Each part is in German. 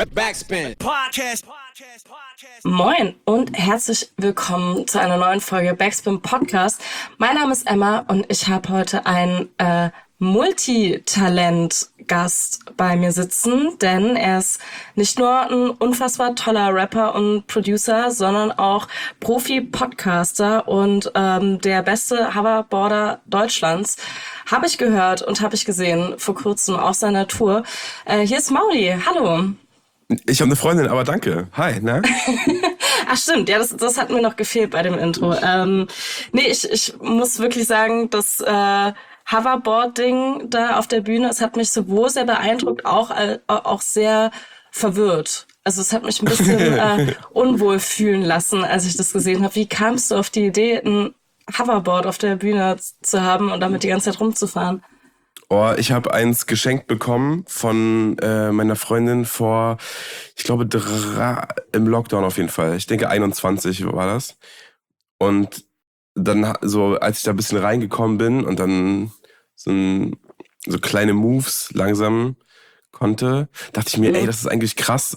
Backspin. Podcast. Moin und herzlich willkommen zu einer neuen Folge Backspin Podcast. Mein Name ist Emma und ich habe heute einen Multitalent-Gast bei mir sitzen, denn er ist nicht nur ein unfassbar toller Rapper und Producer, sondern auch Profi-Podcaster und der beste Hoverboarder Deutschlands. Habe ich gehört und habe ich gesehen vor kurzem auf seiner Tour. Hier ist Mauli, hallo. Ich habe eine Freundin, aber danke. Hi, ne? Ach stimmt, ja, das hat mir noch gefehlt bei dem Intro. Ich muss wirklich sagen, das Hoverboard-Ding da auf der Bühne, es hat mich sowohl sehr beeindruckt, auch sehr verwirrt. Also es hat mich ein bisschen unwohl fühlen lassen, als ich das gesehen habe. Wie kamst du auf die Idee, ein Hoverboard auf der Bühne zu haben und damit die ganze Zeit rumzufahren? Oh, ich habe eins geschenkt bekommen von meiner Freundin vor, ich glaube, im Lockdown auf jeden Fall. Ich denke 21 war das. Und dann so, als ich da ein bisschen reingekommen bin und dann so kleine Moves langsam konnte, dachte ich mir, ey, das ist eigentlich krass,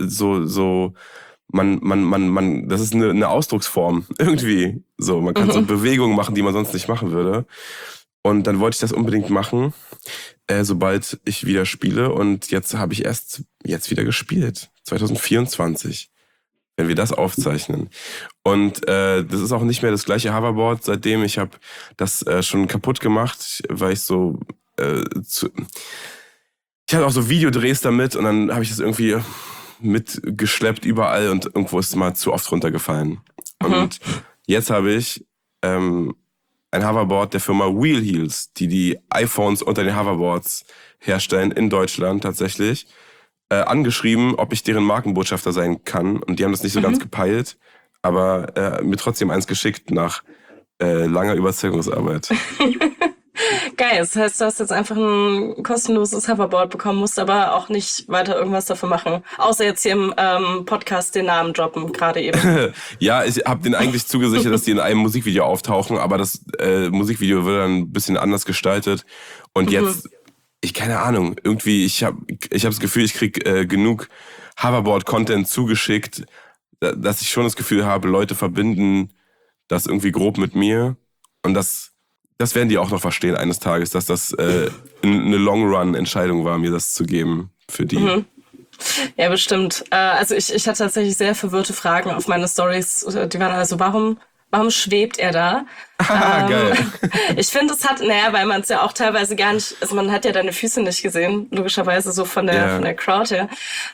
man, das ist eine Ausdrucksform irgendwie. So, man kann so Bewegungen machen, die man sonst nicht machen würde. Und dann wollte ich das unbedingt machen, sobald ich wieder spiele. Und jetzt habe ich erst wieder gespielt, 2024, wenn wir das aufzeichnen. Und das ist auch nicht mehr das gleiche Hoverboard seitdem. Ich habe das schon kaputt gemacht, weil ich so ich hatte auch so Videodrehs damit und dann habe ich das irgendwie mitgeschleppt überall und irgendwo ist es mal zu oft runtergefallen. Und jetzt habe ich ein Hoverboard der Firma Wheel Heels, die iPhones unter den Hoverboards herstellen, in Deutschland tatsächlich, angeschrieben, ob ich deren Markenbotschafter sein kann. Und die haben das nicht so ganz gepeilt, aber mir trotzdem eins geschickt nach langer Überzeugungsarbeit. Geil, das heißt, du hast jetzt einfach ein kostenloses Hoverboard bekommen, musst aber auch nicht weiter irgendwas dafür machen. Außer jetzt hier im Podcast den Namen droppen, gerade eben. Ja, ich habe denen eigentlich zugesichert, dass die in einem Musikvideo auftauchen, aber das Musikvideo wird dann ein bisschen anders gestaltet. Und jetzt, keine Ahnung, irgendwie, ich hab das Gefühl, ich krieg genug Hoverboard-Content zugeschickt, dass ich schon das Gefühl habe, Leute verbinden das irgendwie grob mit mir. Und das werden die auch noch verstehen eines Tages, dass das eine Long-Run-Entscheidung war, mir das zu geben für die. Ja, bestimmt. Also ich hatte tatsächlich sehr verwirrte Fragen auf meine Stories. Die waren also, warum schwebt er da? Geil. Ich finde, weil man es ja auch teilweise gar nicht, also man hat ja deine Füße nicht gesehen, logischerweise so von der Crowd her.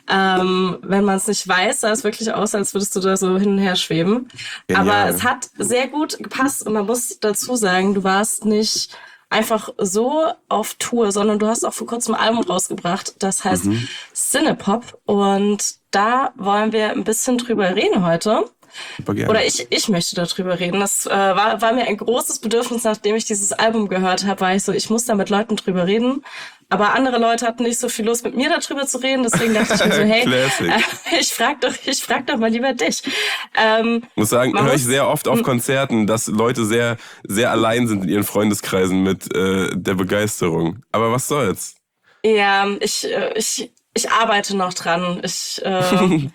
Wenn man es nicht weiß, sah es wirklich aus, als würdest du da so hin und her schweben. Genial. Aber es hat sehr gut gepasst und man muss dazu sagen, du warst nicht einfach so auf Tour, sondern du hast auch vor kurzem ein Album rausgebracht, das heißt Cinepop, und da wollen wir ein bisschen drüber reden heute. Oder ich möchte darüber reden. Das war mir ein großes Bedürfnis, nachdem ich dieses Album gehört habe, war ich so, ich muss da mit Leuten drüber reden. Aber andere Leute hatten nicht so viel Lust, mit mir darüber zu reden. Deswegen dachte ich mir so, hey, ich frag doch mal lieber dich. Muss sagen, höre ich sehr oft auf Konzerten, dass Leute sehr, sehr allein sind in ihren Freundeskreisen mit der Begeisterung. Aber was soll's? Ja, ich arbeite noch dran. Ich habe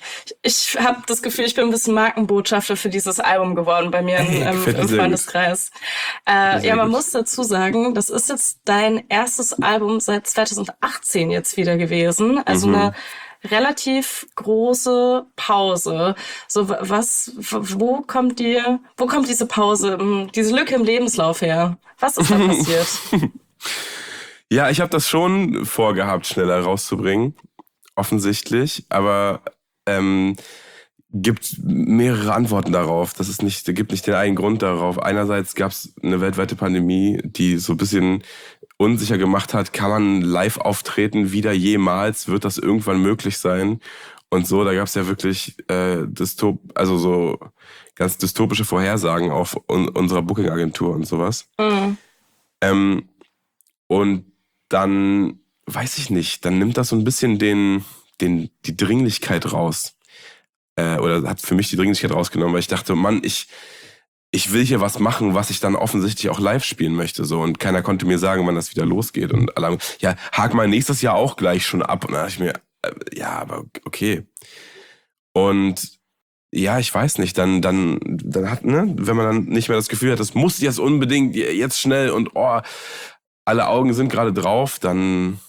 das Gefühl, ich bin ein bisschen Markenbotschafter für dieses Album geworden bei mir im Freundeskreis. Man muss dazu sagen, das ist jetzt dein erstes Album seit 2018 jetzt wieder gewesen. Also eine relativ große Pause. So, wo kommt diese Pause, diese Lücke im Lebenslauf her? Was ist da passiert? Ja, ich habe das schon vorgehabt, schneller rauszubringen, offensichtlich, aber gibt mehrere Antworten darauf. Da gibt nicht den einen Grund darauf. Einerseits gab es eine weltweite Pandemie, die so ein bisschen unsicher gemacht hat, kann man live auftreten wieder jemals? Wird das irgendwann möglich sein? Und so, da gab es ja wirklich so ganz dystopische Vorhersagen auf unserer Booking-Agentur und sowas. Und dann, weiß ich nicht, dann nimmt das so ein bisschen die Dringlichkeit raus. Oder hat für mich die Dringlichkeit rausgenommen, weil ich dachte, Mann, ich will hier was machen, was ich dann offensichtlich auch live spielen möchte. So. Und keiner konnte mir sagen, wann das wieder losgeht. Und alle haben, ja, hak mal nächstes Jahr auch gleich schon ab. Und dann dachte ich mir, ja, aber okay. Und ja, ich weiß nicht, dann hat, ne, wenn man dann nicht mehr das Gefühl hat, das muss jetzt unbedingt jetzt schnell und alle Augen sind gerade drauf, dann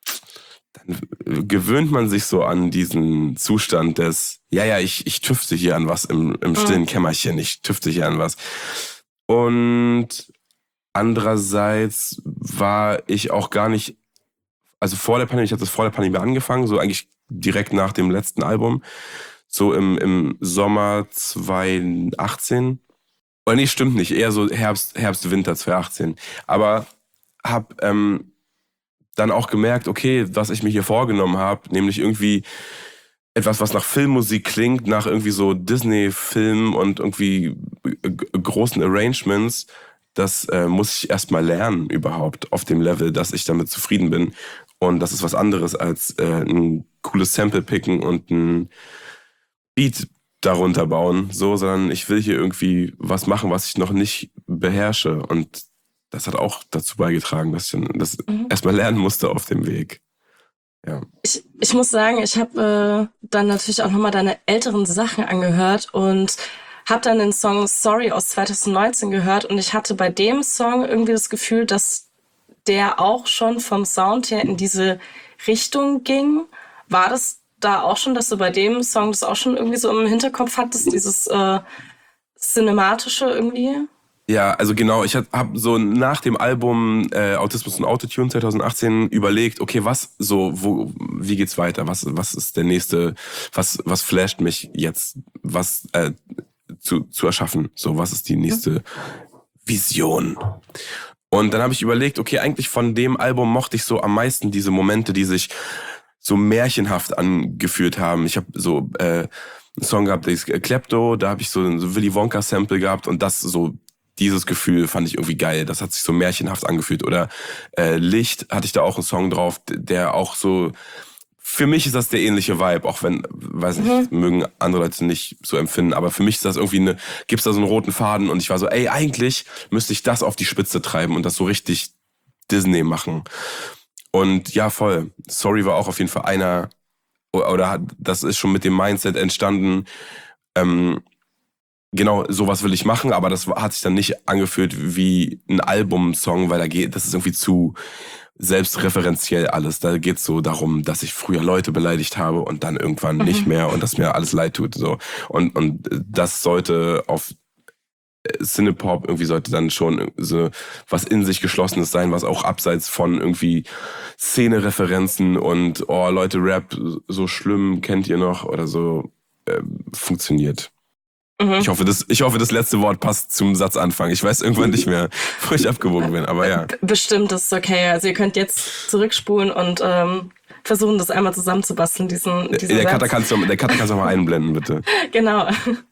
gewöhnt man sich so an diesen Zustand des, ich tüfte hier an was im stillen Kämmerchen, ich tüfte hier an was. Und andererseits war ich auch gar nicht, also vor der Pandemie, ich habe das vor der Pandemie angefangen, so eigentlich direkt nach dem letzten Album, so im Sommer 2018. Oder nee, stimmt nicht, eher so Herbst, Winter 2018. Aber hab dann auch gemerkt, okay, was ich mir hier vorgenommen habe, nämlich irgendwie etwas, was nach Filmmusik klingt, nach irgendwie so Disney-Filmen und irgendwie großen Arrangements, das muss ich erstmal lernen überhaupt auf dem Level, dass ich damit zufrieden bin. Und das ist was anderes als ein cooles Sample picken und ein Beat darunter bauen, so, sondern ich will hier irgendwie was machen, was ich noch nicht beherrsche. Und das hat auch dazu beigetragen, dass ich das erstmal lernen musste auf dem Weg. Ja. Ich muss sagen, ich habe dann natürlich auch nochmal deine älteren Sachen angehört und habe dann den Song Sorry aus 2019 gehört und ich hatte bei dem Song irgendwie das Gefühl, dass der auch schon vom Sound her in diese Richtung ging. War das da auch schon, dass du bei dem Song das auch schon irgendwie so im Hinterkopf hattest, dieses Cinematische irgendwie? Ja, also genau, ich habe so nach dem Album Autismus und Autotune 2018 überlegt, okay, wie geht's weiter? Was ist der nächste, was flasht mich jetzt, was zu erschaffen? So, was ist die nächste Vision? Und dann habe ich überlegt, okay, eigentlich von dem Album mochte ich so am meisten diese Momente, die sich so märchenhaft angefühlt haben. Ich habe so einen Song gehabt, der ist Klepto, da habe ich so ein Willy Wonka Sample gehabt und das so, dieses Gefühl fand ich irgendwie geil. Das hat sich so märchenhaft angefühlt. Oder Licht hatte ich da auch einen Song drauf, der auch so, für mich ist das der ähnliche Vibe, auch wenn, weiß nicht, mögen andere Leute nicht so empfinden, aber für mich ist das irgendwie gibt's da so einen roten Faden und ich war so, ey, eigentlich müsste ich das auf die Spitze treiben und das so richtig Disney machen. Und ja, voll. Sorry war auch auf jeden Fall das ist schon mit dem Mindset entstanden, genau, sowas will ich machen, aber das hat sich dann nicht angefühlt wie ein Albumsong, weil das ist irgendwie zu selbstreferenziell alles. Da geht's so darum, dass ich früher Leute beleidigt habe und dann irgendwann nicht mehr und dass mir alles leid tut. So. Und das sollte auf Cinepop irgendwie sollte dann schon so was in sich Geschlossenes sein, was auch abseits von irgendwie Szene-Referenzen und Leute, Rap, so schlimm, kennt ihr noch oder so, funktioniert. Ich hoffe, das letzte Wort passt zum Satzanfang. Ich weiß irgendwann nicht mehr, wo ich abgewogen bin, aber ja. Bestimmt, das ist okay. Also ihr könnt jetzt zurückspulen und versuchen, das einmal zusammenzubasteln, diesen der Cutter kannst du mal einblenden, bitte. Genau.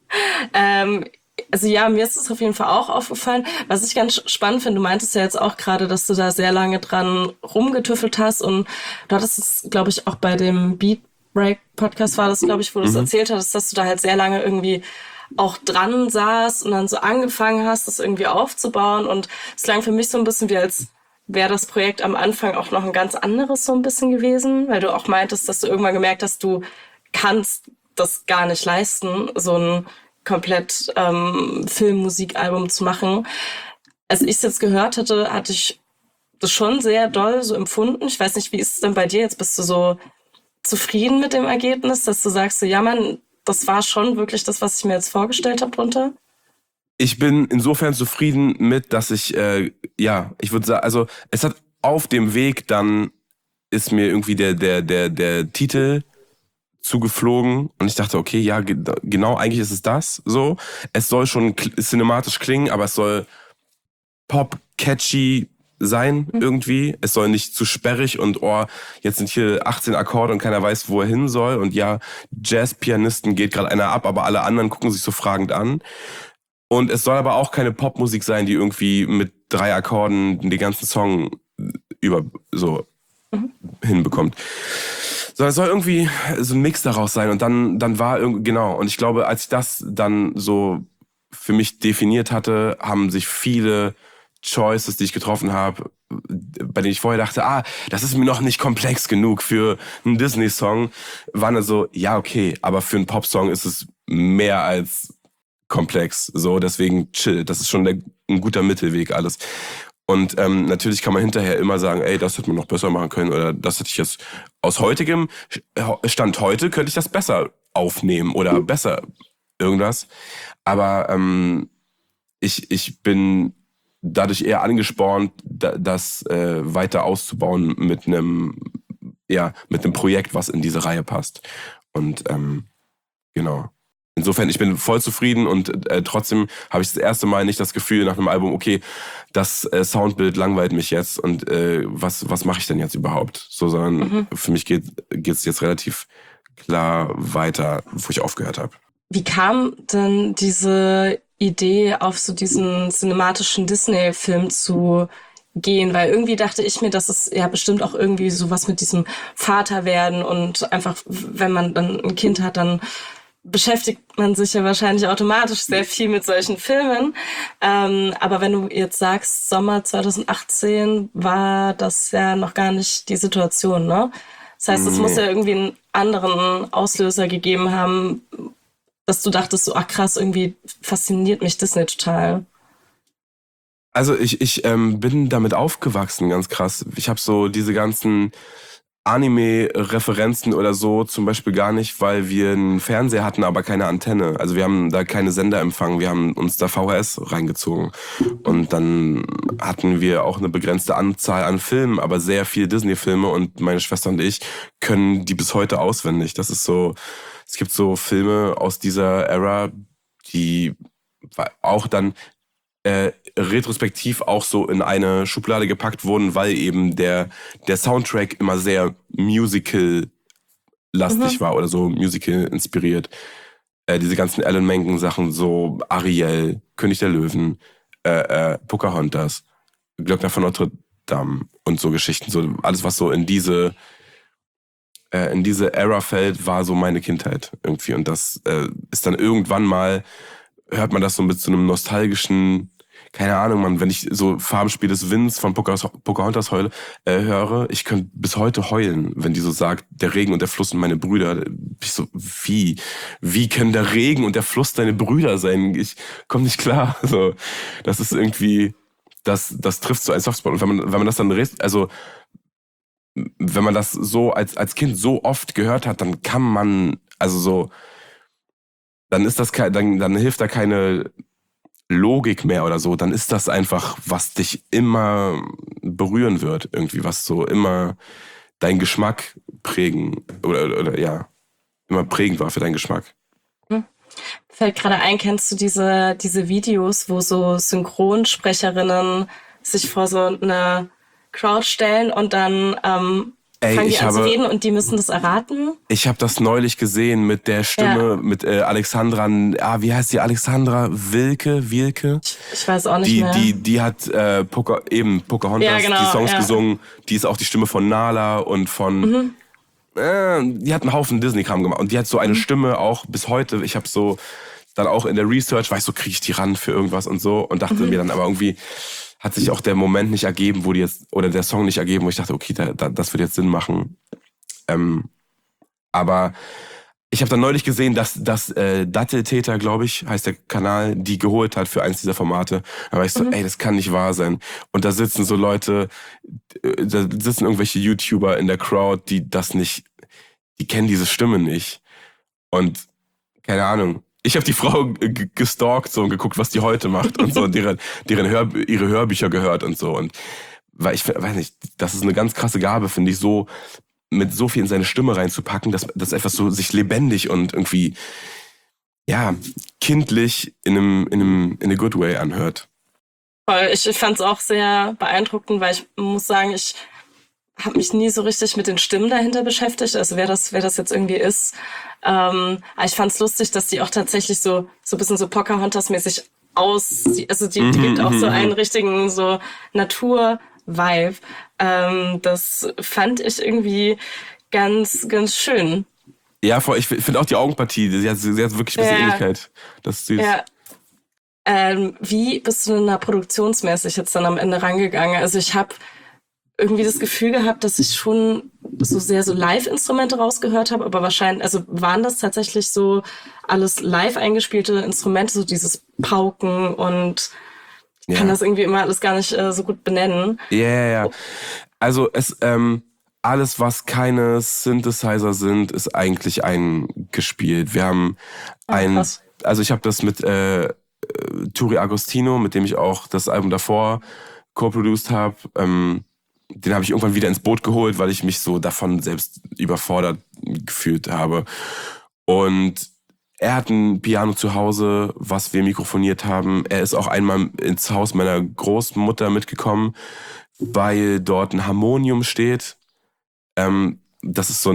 Also ja, mir ist es auf jeden Fall auch aufgefallen. Was ich ganz spannend finde, du meintest ja jetzt auch gerade, dass du da sehr lange dran rumgetüffelt hast und du hattest es, glaube ich, auch bei dem Beat Break Podcast war das, glaube ich, wo du es erzählt hattest, dass du da halt sehr lange irgendwie auch dran saß und dann so angefangen hast, das irgendwie aufzubauen und es klang für mich so ein bisschen wie als wäre das Projekt am Anfang auch noch ein ganz anderes so ein bisschen gewesen, weil du auch meintest, dass du irgendwann gemerkt hast, du kannst das gar nicht leisten, so ein komplett Filmmusikalbum zu machen. Als ich es jetzt gehört hatte ich das schon sehr doll so empfunden. Ich weiß nicht, wie ist es denn bei dir? Jetzt bist du so zufrieden mit dem Ergebnis, dass du sagst, so, ja Mann, das war schon wirklich das, was ich mir jetzt vorgestellt habe drunter? Ich bin insofern zufrieden mit, dass ich, ich würde sagen, also es hat auf dem Weg dann ist mir irgendwie der Titel zugeflogen und ich dachte, okay, ja, genau, eigentlich ist es das so. Es soll schon cinematisch klingen, aber es soll pop-catchy sein irgendwie. Es soll nicht zu sperrig und jetzt sind hier 18 Akkorde und keiner weiß, wo er hin soll. Und ja, Jazz-Pianisten geht gerade einer ab, aber alle anderen gucken sich so fragend an. Und es soll aber auch keine Popmusik sein, die irgendwie mit 3 Akkorden den ganzen Song hinbekommt. Sondern es soll irgendwie so ein Mix daraus sein. Und dann war irgendwie, genau. Und ich glaube, als ich das dann so für mich definiert hatte, haben sich viele Choices, die ich getroffen habe, bei denen ich vorher dachte, das ist mir noch nicht komplex genug für einen Disney-Song, waren dann so, ja, okay, aber für einen Pop-Song ist es mehr als komplex. So, deswegen chill. Das ist schon ein guter Mittelweg alles. Und natürlich kann man hinterher immer sagen, ey, das hätte man noch besser machen können oder das hätte ich jetzt aus heutigem Stand heute könnte ich das besser aufnehmen oder besser irgendwas. Aber ich bin dadurch eher angespornt, das weiter auszubauen mit einem Projekt, was in diese Reihe passt. Und genau. Insofern, ich bin voll zufrieden und trotzdem habe ich das erste Mal nicht das Gefühl nach einem Album, okay, das Soundbild langweilt mich jetzt und was mache ich denn jetzt überhaupt? So, sondern für mich geht's jetzt relativ klar weiter, wo ich aufgehört habe. Wie kam denn diese Idee, auf so diesen cinematischen Disney-Film zu gehen? Weil irgendwie dachte ich mir, dass es ja bestimmt auch irgendwie sowas mit diesem Vaterwerden und einfach, wenn man dann ein Kind hat, dann beschäftigt man sich ja wahrscheinlich automatisch sehr viel mit solchen Filmen. Aber wenn du jetzt sagst, Sommer 2018 war das ja noch gar nicht die Situation, ne? Das heißt, es muss ja irgendwie einen anderen Auslöser gegeben haben, dass du dachtest, so, ach krass, irgendwie fasziniert mich Disney total. Also ich bin damit aufgewachsen, ganz krass. Ich habe so diese ganzen Anime-Referenzen oder so zum Beispiel gar nicht, weil wir einen Fernseher hatten, aber keine Antenne. Also wir haben da keine Sender empfangen, wir haben uns da VHS reingezogen. Und dann hatten wir auch eine begrenzte Anzahl an Filmen, aber sehr viele Disney-Filme und meine Schwester und ich können die bis heute auswendig. Das ist so, es gibt so Filme aus dieser Ära, die auch dann retrospektiv auch so in eine Schublade gepackt wurden, weil eben der Soundtrack immer sehr musical-lastig war oder so musical-inspiriert. Diese ganzen Alan Menken-Sachen, so Ariel, König der Löwen, Pocahontas, Glöckner von Notre Dame und so Geschichten. So alles, was so in diese Ära fällt, war so meine Kindheit irgendwie. Und das ist dann irgendwann mal, hört man das so mit so einem nostalgischen, keine Ahnung, Mann, wenn ich so Farbenspiel des Winds von Pocahontas höre, ich könnte bis heute heulen, wenn die so sagt, der Regen und der Fluss sind meine Brüder. Ich so, wie können der Regen und der Fluss deine Brüder sein? Ich komme nicht klar. So, das ist irgendwie, das trifft so ein Softspot. Und wenn man das dann, also wenn man das so als Kind so oft gehört hat, dann kann man, also so, dann ist das dann hilft da keine Logik mehr oder so, dann ist das einfach, was dich immer berühren wird, irgendwie, was so immer deinen Geschmack prägen oder ja, immer prägend war für deinen Geschmack. Fällt gerade ein, kennst du diese Videos, wo so Synchronsprecherinnen sich vor so eine Crowd stellen und dann fangen die an zu reden und die müssen das erraten? Ich habe das neulich gesehen mit der Stimme, mit Alexandra, wie heißt die? Alexandra Wilke? Ich weiß auch nicht mehr. Die hat Pocahontas die Songs gesungen. Die ist auch die Stimme von Nala und von... die hat einen Haufen Disney-Kram gemacht. Und die hat so eine Stimme auch bis heute. Ich habe so dann auch in der Research, war ich so, kriege ich die ran für irgendwas und so. Und dachte mir dann aber irgendwie... hat sich auch der Moment nicht ergeben, oder der Song nicht ergeben, wo ich dachte, okay, das wird jetzt Sinn machen. Aber ich habe dann neulich gesehen, dass Datteltäter, glaube ich, heißt der Kanal, die geholt hat für eins dieser Formate. Da war ich so, ey, das kann nicht wahr sein. Und da sitzen so Leute, da sitzen irgendwelche YouTuber in der Crowd, die kennen diese Stimme nicht. Und keine Ahnung. Ich habe die Frau gestalkt so und geguckt, was die heute macht und so und ihre Hörbücher gehört und so. Und weil ich weiß nicht, das ist eine ganz krasse Gabe, finde ich, so mit so viel in seine Stimme reinzupacken, dass etwas so sich lebendig und irgendwie ja kindlich in a good way anhört. Voll. Ich fand es auch sehr beeindruckend, weil ich muss sagen, ich habe mich nie so richtig mit den Stimmen dahinter beschäftigt, also wer das jetzt irgendwie ist. Aber ich fand's lustig, dass die auch tatsächlich so ein bisschen so Pocahontas-mäßig aussieht. Also die gibt auch so einen richtigen so Natur-Vibe. Das fand ich irgendwie ganz, ganz schön. Ja, ich finde auch die Augenpartie, sie hat wirklich ein bisschen Ähnlichkeit. Das ist süß. Ja. Wie bist du denn da produktionsmäßig jetzt dann am Ende rangegangen? Also ich habe irgendwie das Gefühl gehabt, dass ich schon so sehr so Live-Instrumente rausgehört habe, aber wahrscheinlich, also waren das tatsächlich so alles live eingespielte Instrumente, so dieses Pauken und ich kann das irgendwie immer alles gar nicht so gut benennen. Ja. Also alles, was keine Synthesizer sind, ist eigentlich eingespielt. Wir haben also ich habe das mit Turi Agostino, mit dem ich auch das Album davor co-produced habe. Den habe ich irgendwann wieder ins Boot geholt, weil ich mich so davon selbst überfordert gefühlt habe. Und er hat ein Piano zu Hause, was wir mikrofoniert haben. Er ist auch einmal ins Haus meiner Großmutter mitgekommen, weil dort ein Harmonium steht. Das ist so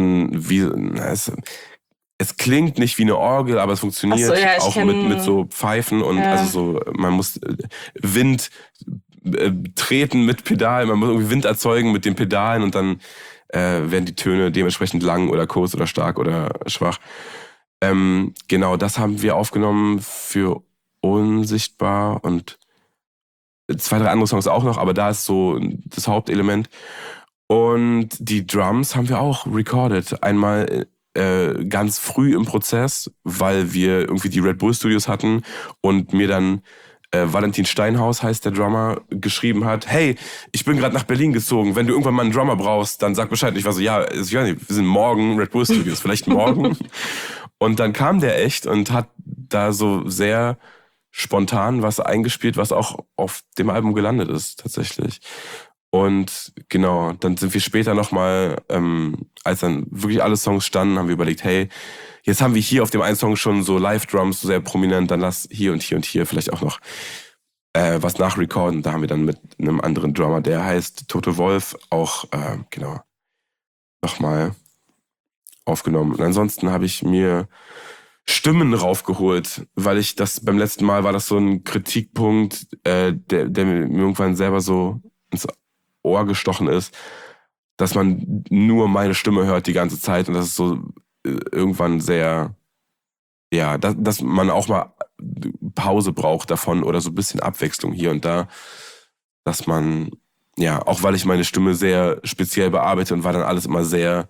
es klingt nicht wie eine Orgel, aber es funktioniert auch mit so Pfeifen und also so, man muss Wind treten mit Pedal, man muss irgendwie Wind erzeugen mit den Pedalen und dann werden die Töne dementsprechend lang oder kurz oder stark oder schwach. Genau, das haben wir aufgenommen für Unsichtbar und 2, 3 andere Songs auch noch, aber da ist so das Hauptelement. Und die Drums haben wir auch recorded. Einmal ganz früh im Prozess, weil wir irgendwie die Red Bull Studios hatten und mir dann Valentin Steinhaus, heißt der Drummer, geschrieben hat, hey, ich bin gerade nach Berlin gezogen, wenn du irgendwann mal einen Drummer brauchst, dann sag Bescheid. Ich war so, ja, ich weiß nicht, wir sind morgen Red Bull Studios, vielleicht morgen. Und dann kam der echt und hat da so sehr spontan was eingespielt, was auch auf dem Album gelandet ist, tatsächlich. Und genau, dann sind wir später nochmal, als dann wirklich alle Songs standen, haben wir überlegt, hey, jetzt haben wir hier auf dem einen Song schon so Live-Drums so sehr prominent, dann lass hier und hier und hier vielleicht auch noch was nachrecorden. Da haben wir dann mit einem anderen Drummer, der heißt Toto Wolf, auch genau nochmal aufgenommen. Und ansonsten habe ich mir Stimmen raufgeholt, weil ich das beim letzten Mal war das so ein Kritikpunkt, der mir irgendwann selber so ins Ohr gestochen ist, dass man nur meine Stimme hört die ganze Zeit und das ist so irgendwann sehr, ja, dass man auch mal Pause braucht davon oder so ein bisschen Abwechslung hier und da, dass man, ja, auch weil ich meine Stimme sehr speziell bearbeite und war dann alles immer sehr,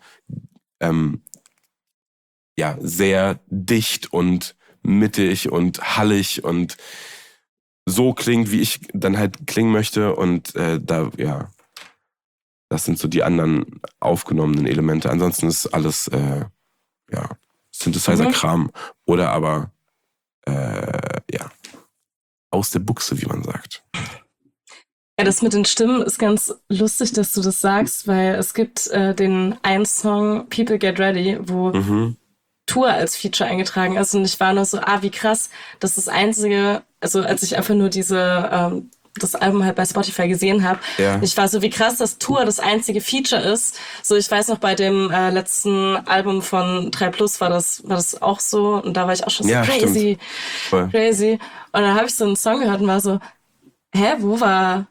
ja, sehr dicht und mittig und hallig und so klingt, wie ich dann halt klingen möchte und das sind so die anderen aufgenommenen Elemente. Ansonsten ist alles, Synthesizer-Kram oder aber, aus der Buchse, wie man sagt. Ja, das mit den Stimmen ist ganz lustig, dass du das sagst, weil es gibt den einen Song People Get Ready, wo Tour als Feature eingetragen ist und ich war nur so, wie krass, das ist das Einzige, also als ich einfach nur das Album halt bei Spotify gesehen habe. Ja. Ich war so, wie krass, dass Tour das einzige Feature ist. So, ich weiß noch, bei dem letzten Album von 3+ war das auch so. Und da war ich auch schon so crazy. Und dann habe ich so einen Song gehört und war so, wo war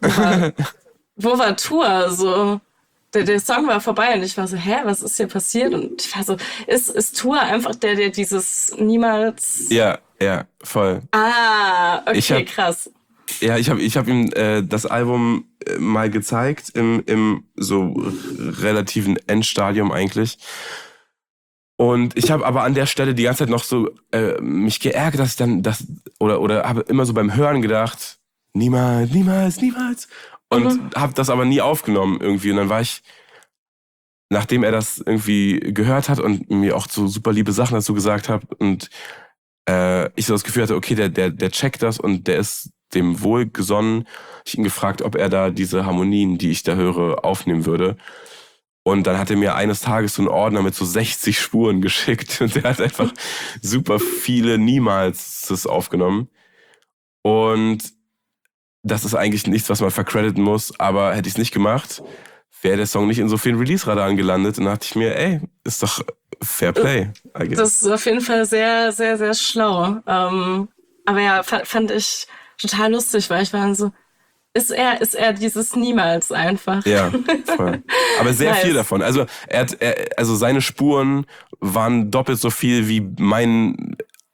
Tour? So, der Song war vorbei und ich war so, was ist hier passiert? Und ich war so, ist Tour einfach der dieses niemals... Ja, voll. Okay, krass. Ja, ich hab ihm das Album mal gezeigt im so relativen Endstadium eigentlich. Und ich habe aber an der Stelle die ganze Zeit noch so mich geärgert, dass ich dann oder habe immer so beim Hören gedacht, niemals. Und habe das aber nie aufgenommen irgendwie. Und dann war ich, nachdem er das irgendwie gehört hat und mir auch so super liebe Sachen dazu gesagt hat und ich so das Gefühl hatte, okay, der checkt das und der ist dem wohlgesonnen. Ich ihn gefragt, ob er da diese Harmonien, die ich da höre, aufnehmen würde. Und dann hat er mir eines Tages so einen Ordner mit so 60 Spuren geschickt und der hat einfach super viele Niemalses aufgenommen. Und das ist eigentlich nichts, was man vercrediten muss, aber hätte ich es nicht gemacht, wäre der Song nicht in so vielen Release-Radaren gelandet. Und dann dachte ich mir, ist doch Fair Play. Das ist auf jeden Fall sehr, sehr, sehr schlau. Aber ja, fand ich total lustig, weil ich war dann so, ist er dieses Niemals einfach. Ja, voll. Aber sehr viel davon. Also also seine Spuren waren doppelt so viel wie mein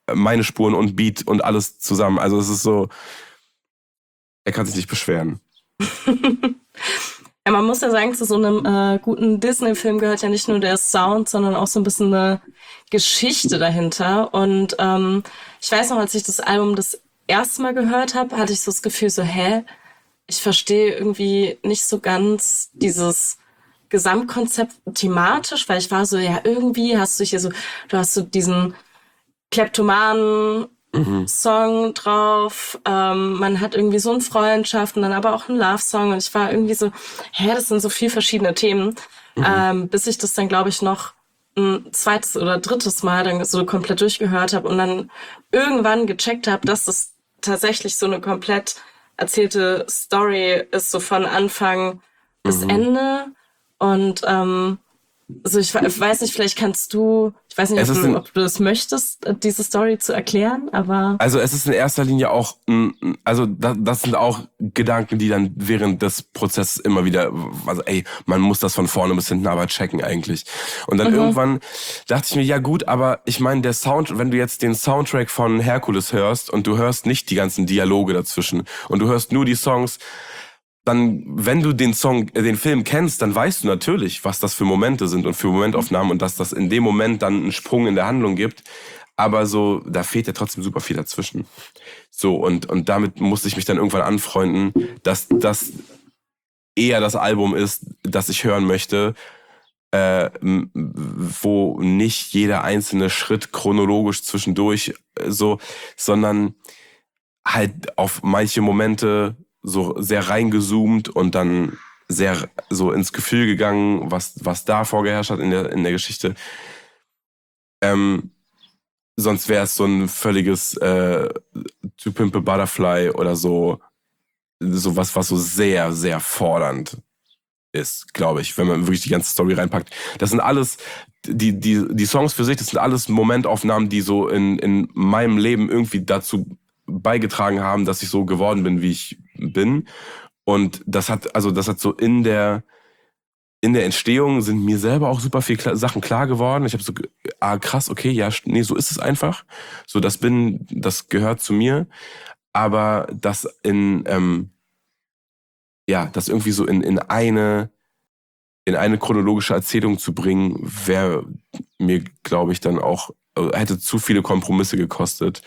meine Spuren und Beat und alles zusammen. Also es ist so, er kann sich nicht beschweren. Ja, man muss ja sagen, zu so einem guten Disney-Film gehört ja nicht nur der Sound, sondern auch so ein bisschen eine Geschichte dahinter. Und ich weiß noch, als ich das Album das erste Mal gehört habe, hatte ich so das Gefühl so, ich verstehe irgendwie nicht so ganz dieses Gesamtkonzept thematisch, weil ich war so, ja, irgendwie hast du hier so, du hast so diesen Kleptomanen Song drauf, man hat irgendwie so eine Freundschaft und dann aber auch einen Love-Song und ich war irgendwie so, das sind so viele verschiedene Themen, bis ich das dann, glaube ich, noch ein zweites oder drittes Mal dann so komplett durchgehört habe und dann irgendwann gecheckt habe, dass das tatsächlich so eine komplett erzählte Story ist, so von Anfang bis Ende. Und also ich weiß nicht, vielleicht kannst du, ich weiß nicht, ob du das möchtest, diese Story zu erklären, aber... Also es ist in erster Linie auch, das sind auch Gedanken, die dann während des Prozesses immer wieder, also man muss das von vorne bis hinten aber checken eigentlich. Und dann irgendwann dachte ich mir, ja gut, aber ich meine, wenn du jetzt den Soundtrack von Herkules hörst und du hörst nicht die ganzen Dialoge dazwischen und du hörst nur die Songs, dann, wenn du den Film kennst, dann weißt du natürlich, was das für Momente sind und für Momentaufnahmen und dass das in dem Moment dann einen Sprung in der Handlung gibt. Aber so, da fehlt ja trotzdem super viel dazwischen. So, und damit musste ich mich dann irgendwann anfreunden, dass das eher das Album ist, das ich hören möchte, wo nicht jeder einzelne Schritt chronologisch zwischendurch sondern halt auf manche Momente so sehr reingezoomt und dann sehr so ins Gefühl gegangen, was da vorgeherrscht hat in der Geschichte. Sonst wäre es so ein völliges To Pimp a Butterfly oder so was so sehr, sehr fordernd ist, glaube ich, wenn man wirklich die ganze Story reinpackt. Das sind alles, die Songs für sich, das sind alles Momentaufnahmen, die so in meinem Leben irgendwie dazu beigetragen haben, dass ich so geworden bin, wie ich bin. Und das hat so in der Entstehung sind mir selber auch super viel Sachen klar geworden. Ich habe so, krass, okay, ja, nee, so ist es einfach. So, das gehört zu mir. Aber das das irgendwie so in eine chronologische Erzählung zu bringen, wäre mir, glaube ich, dann auch, hätte zu viele Kompromisse gekostet.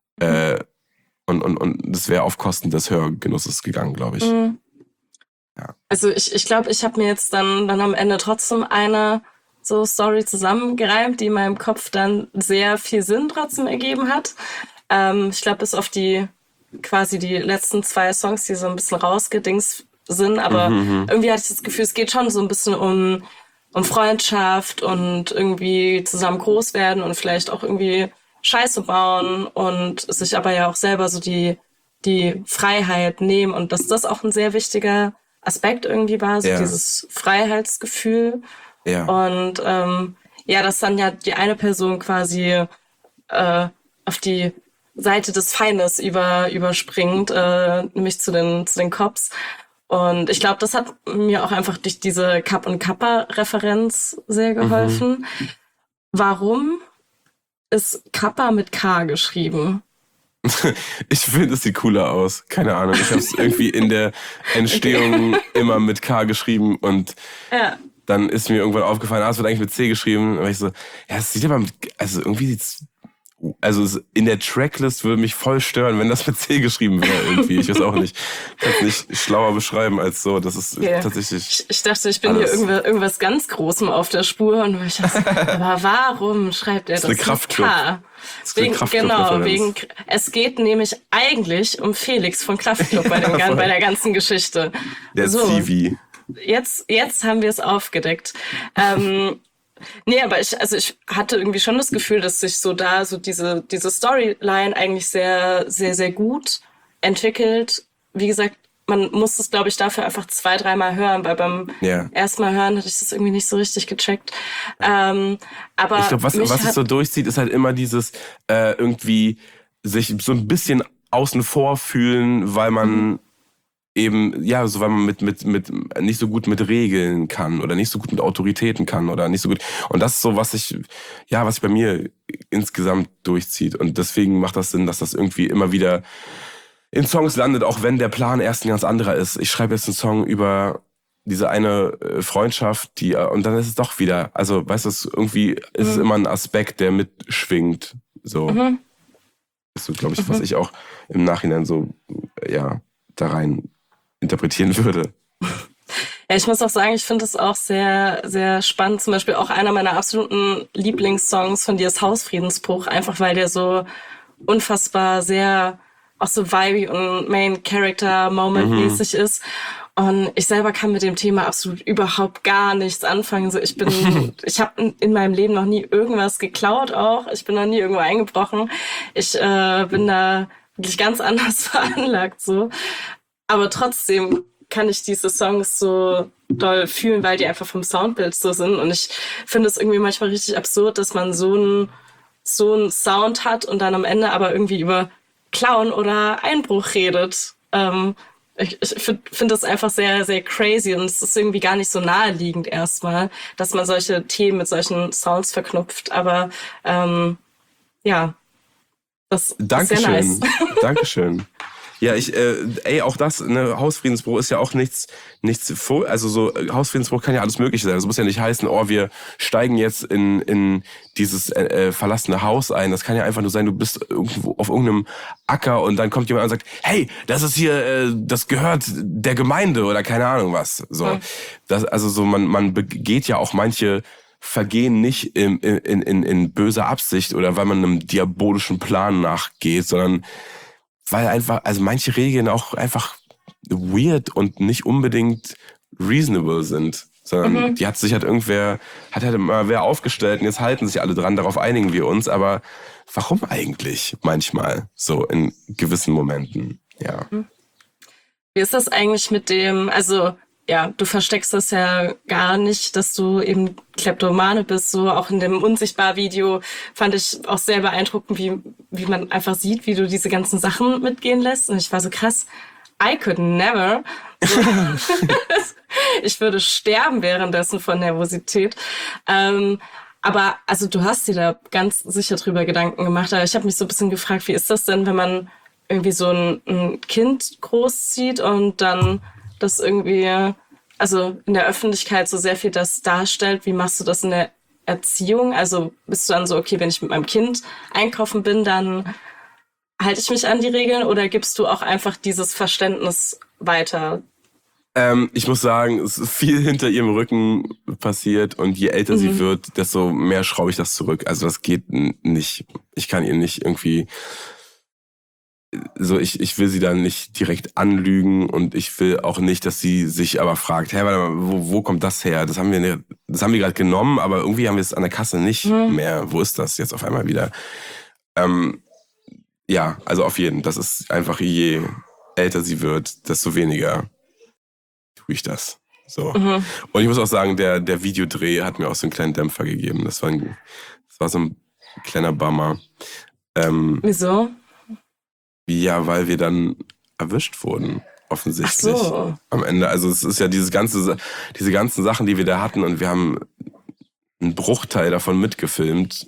Und das wäre auf Kosten des Hörgenusses gegangen, glaube ich. Ja. Also ich glaube, ich habe mir jetzt dann am Ende trotzdem eine so Story zusammengereimt, die in meinem Kopf dann sehr viel Sinn trotzdem ergeben hat. Ich glaube, bis auf die letzten 2 Songs, die so ein bisschen rausgedingst sind, aber irgendwie hatte ich das Gefühl, es geht schon so ein bisschen um Freundschaft und irgendwie zusammen groß werden und vielleicht auch irgendwie Scheiße bauen und sich aber ja auch selber so die Freiheit nehmen und dass das auch ein sehr wichtiger Aspekt irgendwie war, so dieses Freiheitsgefühl. Ja. Und dass dann ja die eine Person quasi auf die Seite des Feindes überspringt, nämlich zu den Cops. Und ich glaube, das hat mir auch einfach durch diese Kapp und Kappa-Referenz sehr geholfen. Warum ist Kappa mit K geschrieben? Ich finde, es sieht cooler aus. Keine Ahnung. Ich habe es irgendwie in der Entstehung immer mit K geschrieben und dann ist mir irgendwann aufgefallen, es wird eigentlich mit C geschrieben. Aber ich so, es sieht aber irgendwie sieht's. Also in der Tracklist würde mich voll stören, wenn das mit C geschrieben wäre irgendwie. Ich weiß auch nicht. Ich kann es nicht schlauer beschreiben als so. Das ist tatsächlich. Ich dachte, ich bin hier irgendwas ganz Großem auf der Spur und ich dachte, aber warum schreibt er das? Das ist eine Kraftclub. Es geht nämlich eigentlich um Felix von Kraftclub bei der ganzen Geschichte. Der Zivi. Jetzt haben wir es aufgedeckt. Nee, aber ich hatte irgendwie schon das Gefühl, dass sich so diese Storyline eigentlich sehr, sehr, sehr gut entwickelt. Wie gesagt, man muss das, glaube ich, dafür einfach 2-3 Mal hören, weil beim ersten Mal hören hatte ich das irgendwie nicht so richtig gecheckt. Aber ich glaube, was es so durchzieht, ist halt immer dieses irgendwie sich so ein bisschen außen vor fühlen, weil man eben, ja, so weil man mit nicht so gut mit Regeln kann oder nicht so gut mit Autoritäten kann oder nicht so gut. Und das ist so, was sich bei mir insgesamt durchzieht. Und deswegen macht das Sinn, dass das irgendwie immer wieder in Songs landet, auch wenn der Plan erst ein ganz anderer ist. Ich schreibe jetzt einen Song über diese eine Freundschaft, und dann ist es doch wieder, also weißt du, irgendwie ist es immer ein Aspekt, der mitschwingt. So. Das ist so, glaube ich, was ich auch im Nachhinein so, ja, da rein interpretieren würde. Ja, ich muss auch sagen, ich finde es auch sehr, sehr spannend. Zum Beispiel auch einer meiner absoluten Lieblingssongs von dir ist Hausfriedensbruch, einfach weil der so unfassbar sehr auch so vibey und Main-Character-Moment-mäßig ist. Und ich selber kann mit dem Thema absolut überhaupt gar nichts anfangen. So, ich habe in meinem Leben noch nie irgendwas geklaut auch. Ich bin noch nie irgendwo eingebrochen. Ich bin da wirklich ganz anders veranlagt so. Aber trotzdem kann ich diese Songs so doll fühlen, weil die einfach vom Soundbild so sind. Und ich finde es irgendwie manchmal richtig absurd, dass man so einen Sound hat und dann am Ende aber irgendwie über Klauen oder Einbruch redet. Ich finde das einfach sehr, sehr crazy und es ist irgendwie gar nicht so naheliegend erstmal, dass man solche Themen mit solchen Sounds verknüpft. Aber ja, das ist sehr nice. Dankeschön. Ja, auch das, ne, Hausfriedensbruch ist ja auch nichts, also so, Hausfriedensbruch kann ja alles Mögliche sein. Das muss ja nicht heißen, wir steigen jetzt in dieses verlassene Haus ein. Das kann ja einfach nur sein, du bist irgendwo auf irgendeinem Acker und dann kommt jemand und sagt, hey, das ist hier, das gehört der Gemeinde oder keine Ahnung was. So, man begeht ja auch manche Vergehen nicht in böser Absicht oder weil man einem diabolischen Plan nachgeht, sondern weil einfach, also manche Regeln auch einfach weird und nicht unbedingt reasonable sind, sondern die hat mal wer aufgestellt und jetzt halten sich alle dran, darauf einigen wir uns, aber warum eigentlich manchmal so in gewissen Momenten, ja. Wie ist das eigentlich mit dem, also ja, du versteckst das ja gar nicht, dass du eben Kleptomane bist. So auch in dem Unsichtbar-Video fand ich auch sehr beeindruckend, wie man einfach sieht, wie du diese ganzen Sachen mitgehen lässt. Und ich war so krass, I could never. So. Ich würde sterben währenddessen von Nervosität. Aber also du hast dir da ganz sicher drüber Gedanken gemacht. Aber ich habe mich so ein bisschen gefragt, wie ist das denn, wenn man irgendwie so ein Kind großzieht und dann das irgendwie, also in der Öffentlichkeit so sehr viel das darstellt. Wie machst du das in der Erziehung? Also bist du dann so, okay, wenn ich mit meinem Kind einkaufen bin, dann halte ich mich an die Regeln oder gibst du auch einfach dieses Verständnis weiter? Ich muss sagen, es ist viel hinter ihrem Rücken passiert und je älter sie wird, desto mehr schraube ich das zurück. Also das geht nicht. Ich kann ihr nicht irgendwie so, ich will sie dann nicht direkt anlügen und ich will auch nicht, dass sie sich aber fragt, hey, warte mal, wo kommt das her? Das haben wir gerade genommen, aber irgendwie haben wir es an der Kasse nicht mehr. Wo ist das jetzt auf einmal wieder? Ja, also auf jeden. Das ist einfach, je älter sie wird, desto weniger tue ich das. So. Und ich muss auch sagen, der Videodreh hat mir auch so einen kleinen Dämpfer gegeben. Das war so ein kleiner Bummer. Wieso? Ja, weil wir dann erwischt wurden, offensichtlich. Ach so. Am Ende. Also es ist ja diese ganzen Sachen, die wir da hatten und wir haben einen Bruchteil davon mitgefilmt.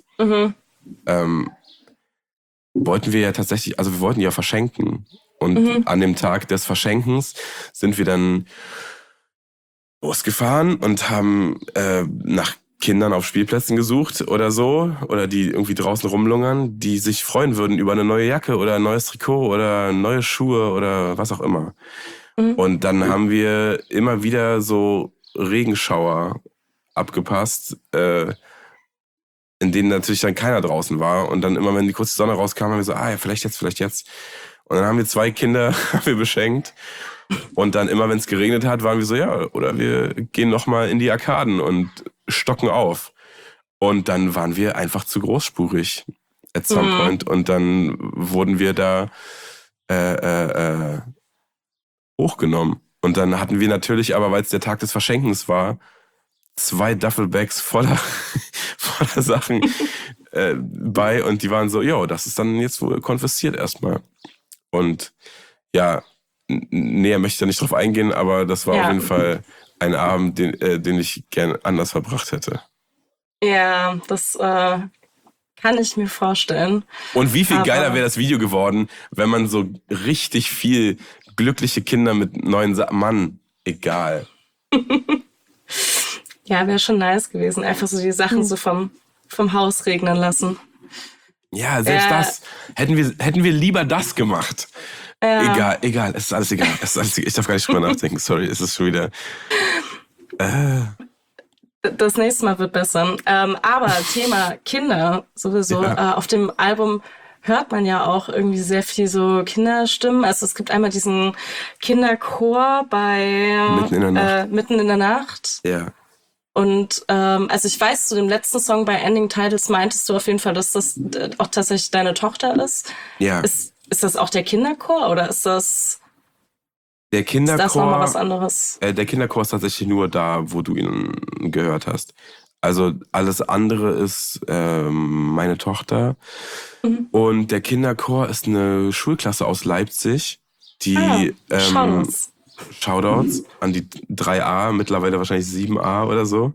Wollten wir ja tatsächlich, also wir wollten ja verschenken. Und an dem Tag des Verschenkens sind wir dann losgefahren und haben nach Kindern auf Spielplätzen gesucht oder so, oder die irgendwie draußen rumlungern, die sich freuen würden über eine neue Jacke oder ein neues Trikot oder neue Schuhe oder was auch immer. Und dann haben wir immer wieder so Regenschauer abgepasst, in denen natürlich dann keiner draußen war. Und dann immer, wenn die kurze Sonne rauskam, haben wir so, ja, vielleicht jetzt. Und dann haben wir 2 Kinder beschenkt. Und dann immer, wenn es geregnet hat, waren wir so, ja, oder wir gehen nochmal in die Arkaden und stocken auf. Und dann waren wir einfach zu großspurig at some point. Und dann wurden wir da hochgenommen. Und dann hatten wir natürlich, aber weil es der Tag des Verschenkens war, 2 Duffelbags voller Sachen bei. Und die waren so, das ist dann jetzt wohl konfisziert erstmal. Und ja, näher möchte ich da nicht drauf eingehen, aber das war auf jeden Fall ein Abend, den ich gern anders verbracht hätte. Ja, das kann ich mir vorstellen. Und wie viel geiler wäre das Video geworden, wenn man so richtig viel glückliche Kinder mit neuen Mann, egal. Ja, wäre schon nice gewesen. Einfach so die Sachen so vom Haus regnen lassen. Ja, selbst das. Hätten wir lieber das gemacht. Egal, es ist alles egal. Ich darf gar nicht drüber nachdenken, sorry, es ist schon wieder... Das nächste Mal wird besser. Aber Thema Kinder sowieso. Auf dem Album hört man ja auch irgendwie sehr viel so Kinderstimmen. Also es gibt einmal diesen Kinderchor bei Mitten in der Nacht. Ja. Und also ich weiß, zu dem letzten Song bei Ending Titles meintest du auf jeden Fall, dass das auch tatsächlich deine Tochter ist. Ja. Ist das auch der Kinderchor oder ist das... Der Kinderchor, ist das nochmal was anderes? Der Kinderchor ist tatsächlich nur da, wo du ihn gehört hast. Also alles andere ist meine Tochter. Und der Kinderchor ist eine Schulklasse aus Leipzig, die Shoutouts an die 3a, mittlerweile wahrscheinlich 7a oder so.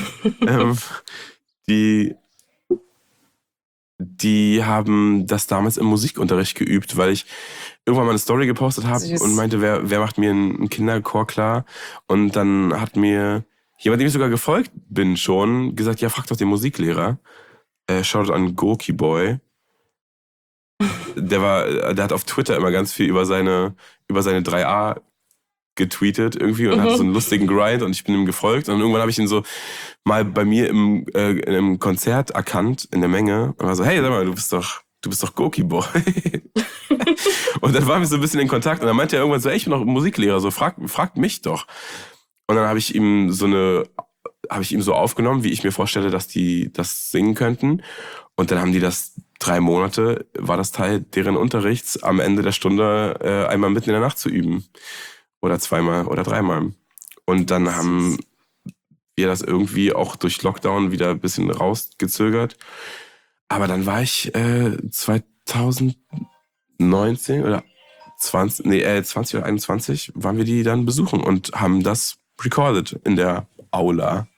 Die haben das damals im Musikunterricht geübt, weil ich irgendwann mal eine Story gepostet habe und meinte, wer macht mir einen Kinderchor klar? Und dann hat mir jemand, dem ich sogar gefolgt bin schon, gesagt, ja, frag doch den Musiklehrer. Shoutout an Goki Boy. Der hat auf Twitter immer ganz viel über seine 3a getweetet irgendwie und hatte so einen lustigen Grind und ich bin ihm gefolgt und irgendwann habe ich ihn so mal bei mir im Konzert erkannt, in der Menge und war so, hey, sag mal, du bist doch Goki Boy. Und dann waren wir so ein bisschen in Kontakt und dann meinte er irgendwann so, ey, ich bin doch Musiklehrer, so fragt mich doch. Und dann habe ich ihm so aufgenommen, wie ich mir vorstelle, dass die das singen könnten. Und dann haben die das 3 Monate, war das Teil deren Unterrichts, am Ende der Stunde einmal mitten in der Nacht zu üben. Oder 2-mal oder 3-mal. Und dann haben wir das irgendwie auch durch Lockdown wieder ein bisschen rausgezögert. Aber dann war ich 2019 oder 20 oder 21 waren wir die dann besuchen und haben das recorded in der Aula.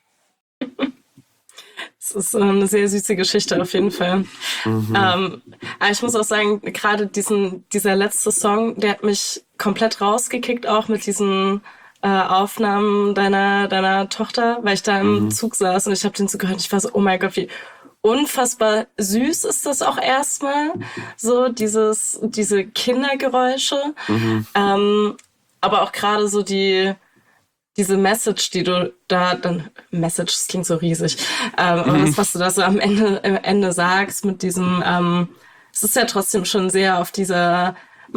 Das ist eine sehr süße Geschichte auf jeden Fall. Aber ich muss auch sagen, gerade dieser letzte Song, der hat mich komplett rausgekickt, auch mit diesen Aufnahmen deiner Tochter, weil ich da im Zug saß und ich habe den so gehört und ich war so, oh mein Gott, wie unfassbar süß ist das auch erstmal, so diese Kindergeräusche, aber auch gerade so diese Message, die du da dann, Message, das klingt so riesig, aber das, was du da so am Ende sagst mit diesem, es ist ja trotzdem schon sehr auf dieser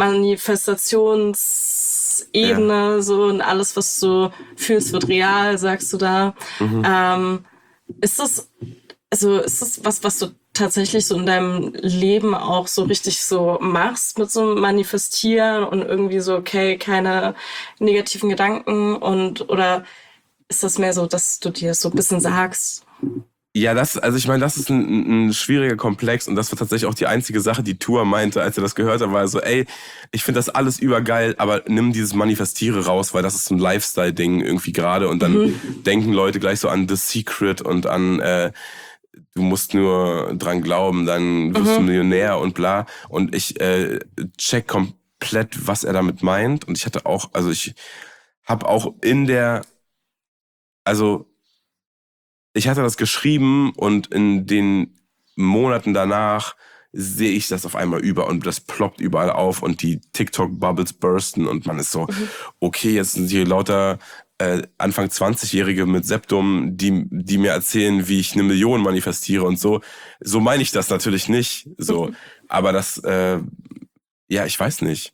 Manifestationsebene so und alles, was du fühlst, wird real, sagst du da. Ist das was du tatsächlich so in deinem Leben auch so richtig so machst mit so Manifestieren und irgendwie so, okay, keine negativen Gedanken oder ist das mehr so, dass du dir so ein bisschen sagst? Ja, ich meine, das ist ein schwieriger Komplex und das war tatsächlich auch die einzige Sache, die Tua meinte, als er das gehört hat, war so, ey, ich finde das alles übergeil, aber nimm dieses Manifestiere raus, weil das ist so ein Lifestyle-Ding irgendwie gerade und dann denken Leute gleich so an The Secret und an du musst nur dran glauben, dann wirst du Millionär und bla. Und ich check komplett, was er damit meint. Und ich habe auch ich hatte das geschrieben und in den Monaten danach sehe ich das auf einmal und das ploppt überall auf und die TikTok-Bubbles bursten und man ist so, okay, jetzt sind hier lauter Anfang 20-Jährige mit Septum, die mir erzählen, wie ich 1 Million manifestiere und so. So meine ich das natürlich nicht. So, aber das, ich weiß nicht.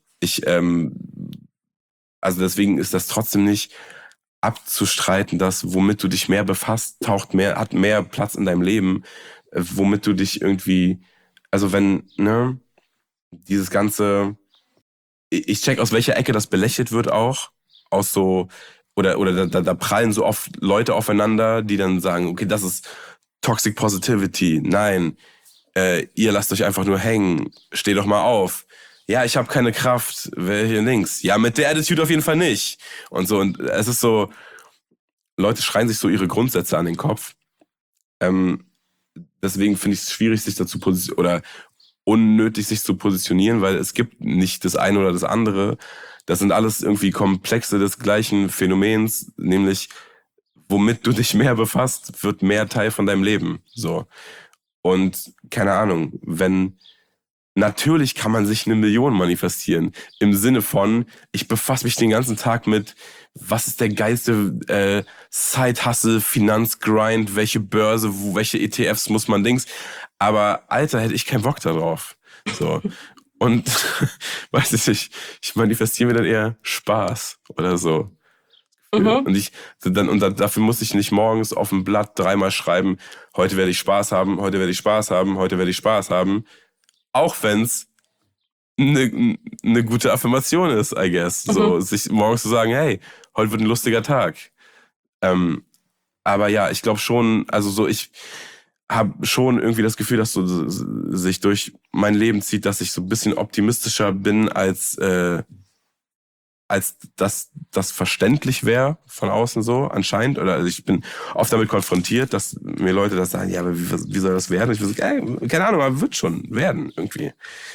Also deswegen ist das trotzdem nicht abzustreiten, dass womit du dich mehr befasst, hat mehr Platz in deinem Leben, womit du dich irgendwie, also wenn, ne, dieses ganze, ich check, aus welcher Ecke das belächelt wird auch, aus so, oder da prallen so oft Leute aufeinander, die dann sagen, okay, das ist Toxic Positivity. Nein, ihr lasst euch einfach nur hängen. Steh doch mal auf. ja, ich habe keine Kraft, wer hier links? Ja, mit der Attitude auf jeden Fall nicht. Und so, und es ist so, Leute schreien sich so ihre Grundsätze an den Kopf. Deswegen finde ich es schwierig, sich dazu oder unnötig sich zu positionieren, weil es gibt nicht das eine oder das andere. Das sind alles irgendwie Komplexe des gleichen Phänomens, nämlich womit du dich mehr befasst, wird mehr Teil von deinem Leben. So. Und keine Ahnung, natürlich kann man sich 1.000.000 manifestieren. Im Sinne von, ich befasse mich den ganzen Tag mit, was ist der geilste Side-Hustle, Finanzgrind, welche Börse, welche ETFs muss man Dings. Aber Alter, hätte ich keinen Bock darauf. So. Und weiß ich nicht, ich manifestiere mir dann eher Spaß oder so. Und dafür muss ich nicht morgens auf dem Blatt 3-mal schreiben, heute werde ich Spaß haben, heute werde ich Spaß haben, heute werde ich Spaß haben. Auch wenn es eine gute Affirmation ist, I guess. So, sich morgens zu sagen, hey, heute wird ein lustiger Tag. Aber ja, ich glaube schon, also so, ich habe schon irgendwie das Gefühl, dass so sich durch mein Leben zieht, dass ich so ein bisschen optimistischer bin, als das verständlich wäre von außen so anscheinend. Oder also ich bin oft damit konfrontiert, dass mir Leute das sagen, ja, aber wie soll das werden? Ich bin so, keine Ahnung, aber wird schon werden irgendwie.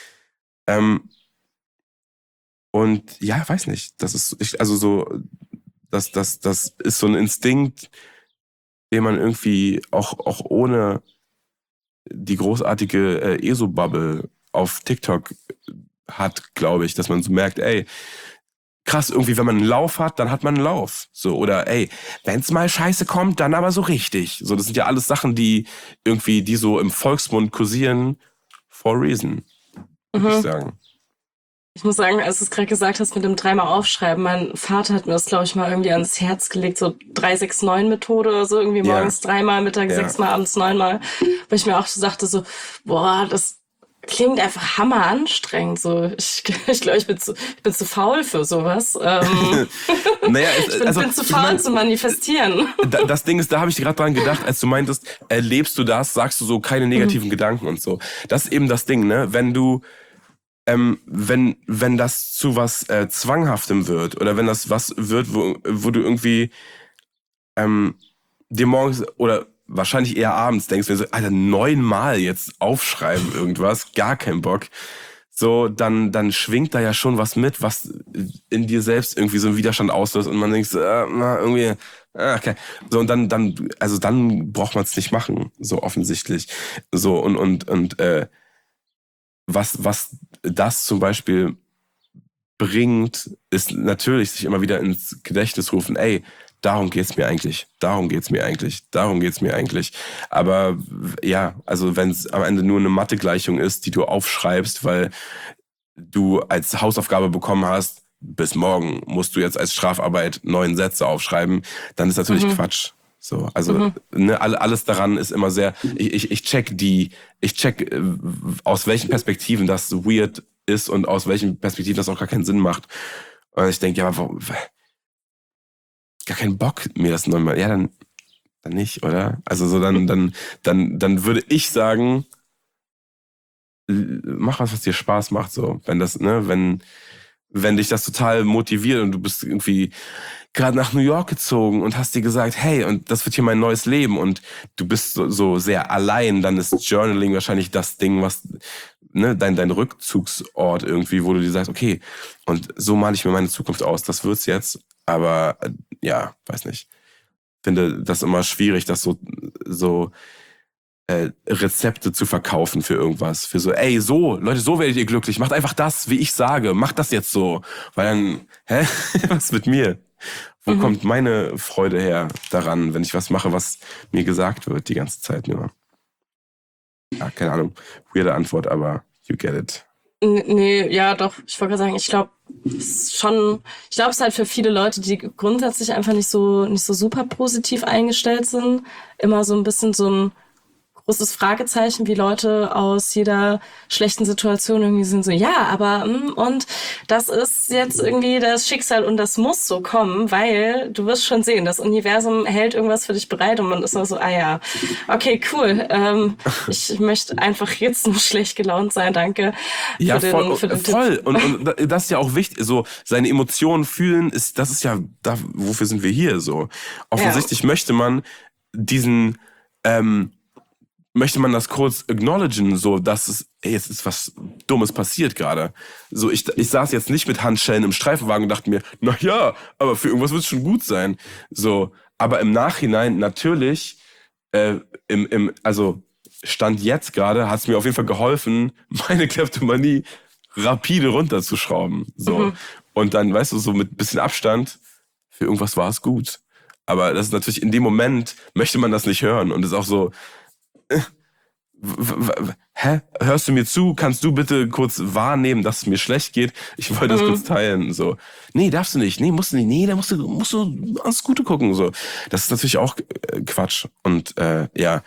Und ja, weiß nicht. Das ist, das ist so ein Instinkt, den man irgendwie auch ohne die großartige ESO-Bubble auf TikTok hat, glaube ich, dass man so merkt, ey, krass, irgendwie, wenn man einen Lauf hat, dann hat man einen Lauf. So, oder ey, wenn's mal scheiße kommt, dann aber so richtig. So, das sind ja alles Sachen, die so im Volksmund kursieren for a reason, würde ich sagen. Ich muss sagen, als du es gerade gesagt hast mit dem 3-mal aufschreiben, mein Vater hat mir das, glaube ich, mal irgendwie ans Herz gelegt, so 3-6-9-Methode oder so, irgendwie morgens 3-mal, mittags 6-mal, abends 9-mal. Weil ich mir auch so dachte, so, boah, das klingt einfach hammer anstrengend. So, ich glaube, ich bin zu faul für sowas. Naja, ich bin zu faul zu manifestieren. Das Ding ist, da habe ich gerade dran gedacht, als du meintest, erlebst du das, sagst du so keine negativen Gedanken und so. Das ist eben das Ding, ne? Wenn du wenn das zu was Zwanghaftem wird oder wenn das was wird, wo du irgendwie dir morgens oder wahrscheinlich eher abends denkst, wenn du so, Alter, 9-mal jetzt aufschreiben irgendwas, gar kein Bock. So, dann schwingt da ja schon was mit, was in dir selbst irgendwie so einen Widerstand auslöst und man denkt, irgendwie, okay. So, und dann braucht man es nicht machen, so offensichtlich. So, und was das zum Beispiel bringt, ist natürlich sich immer wieder ins Gedächtnis rufen, ey, darum geht's mir eigentlich, darum geht's mir eigentlich, darum geht's mir eigentlich. Aber ja, also wenn es am Ende nur eine Mathegleichung ist, die du aufschreibst, weil du als Hausaufgabe bekommen hast, bis morgen musst du jetzt als Strafarbeit 9 Sätze aufschreiben, dann ist natürlich Quatsch. So, also ne, alles daran ist immer sehr. Ich check aus welchen Perspektiven das weird ist und aus welchen Perspektiven das auch gar keinen Sinn macht. Und ich denke, ja, aber gar keinen Bock, mir das 9-mal. Ja, dann nicht, oder? Also so dann würde ich sagen, mach was dir Spaß macht, so. Wenn das, ne, wenn dich das total motiviert und du bist irgendwie gerade nach New York gezogen und hast dir gesagt, hey, und das wird hier mein neues Leben und du bist so sehr allein, dann ist Journaling wahrscheinlich das Ding, was, ne, dein Rückzugsort irgendwie, wo du dir sagst, okay, und so male ich mir meine Zukunft aus, das wird's jetzt, aber ja, weiß nicht. Finde das immer schwierig, das so Rezepte zu verkaufen für irgendwas. Für so, ey, so, Leute, so werdet ihr glücklich. Macht einfach das, wie ich sage. Macht das jetzt so. Weil dann, was mit mir? Wo kommt meine Freude her daran, wenn ich was mache, was mir gesagt wird die ganze Zeit nur? Ja, keine Ahnung. Weirde Antwort, aber you get it. Nee, ja, doch. Ich wollte gerade sagen, ich glaube, es ist halt für viele Leute, die grundsätzlich einfach nicht so super positiv eingestellt sind, immer so ein bisschen so ein großes Fragezeichen, wie Leute aus jeder schlechten Situation irgendwie sind so, ja, aber und das ist jetzt irgendwie das Schicksal und das muss so kommen, weil du wirst schon sehen, das Universum hält irgendwas für dich bereit und man ist auch so, ah ja, okay, cool, ich möchte einfach jetzt nur schlecht gelaunt sein, danke. Ja, für den voll. Tipp. Und das ist ja auch wichtig, so seine Emotionen fühlen, das ist ja, wofür sind wir hier so? Offensichtlich möchte man möchte man das kurz acknowledgen, so, dass jetzt ist was Dummes passiert gerade. So, ich saß jetzt nicht mit Handschellen im Streifenwagen und dachte mir, na ja, aber für irgendwas wird es schon gut sein. So, aber im Nachhinein natürlich, also Stand jetzt gerade, hat es mir auf jeden Fall geholfen, meine Kleptomanie rapide runterzuschrauben. So. Und dann, weißt du, so mit bisschen Abstand, für irgendwas war es gut. Aber das ist natürlich, in dem Moment möchte man das nicht hören. Und ist auch so, hä? Hörst du mir zu? Kannst du bitte kurz wahrnehmen, dass es mir schlecht geht? Ich wollte das kurz teilen. So, nee, darfst du nicht. Nee, musst du nicht. Nee, da musst du ans Gute gucken. So, das ist natürlich auch Quatsch. Und ja,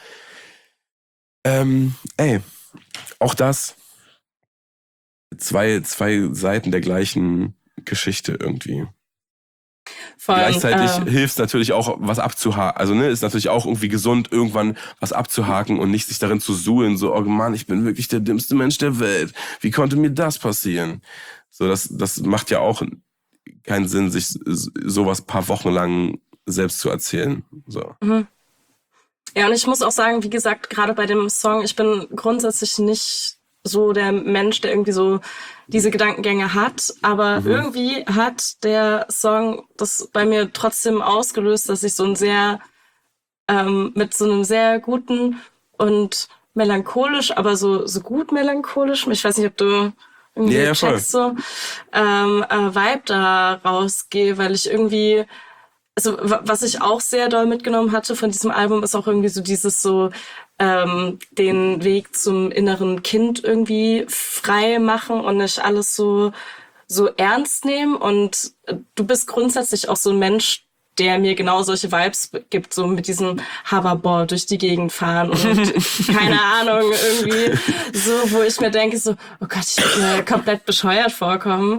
auch das zwei Seiten der gleichen Geschichte irgendwie. Gleichzeitig hilft es natürlich auch, was abzuhaken. Also, ist natürlich auch irgendwie gesund, irgendwann was abzuhaken und nicht sich darin zu suhlen. So, oh Mann, ich bin wirklich der dümmste Mensch der Welt. Wie konnte mir das passieren? So, das macht ja auch keinen Sinn, sich sowas paar Wochen lang selbst zu erzählen. So. Ja, und ich muss auch sagen, wie gesagt, gerade bei dem Song, ich bin grundsätzlich nicht so der Mensch, der irgendwie so diese Gedankengänge hat, aber irgendwie hat der Song das bei mir trotzdem ausgelöst, dass ich so ein sehr mit so einem sehr guten und melancholisch, aber so gut melancholisch, ich weiß nicht, ob du irgendwie checkst, so Vibe da rausgehe, weil ich irgendwie, also was ich auch sehr doll mitgenommen hatte von diesem Album, ist auch irgendwie so dieses so den Weg zum inneren Kind irgendwie frei machen und nicht alles so ernst nehmen. Und du bist grundsätzlich auch so ein Mensch, der mir genau solche Vibes gibt, so mit diesem Hoverboard durch die Gegend fahren und keine Ahnung, irgendwie so, wo ich mir denke so, oh Gott, ich würde mir komplett bescheuert vorkommen.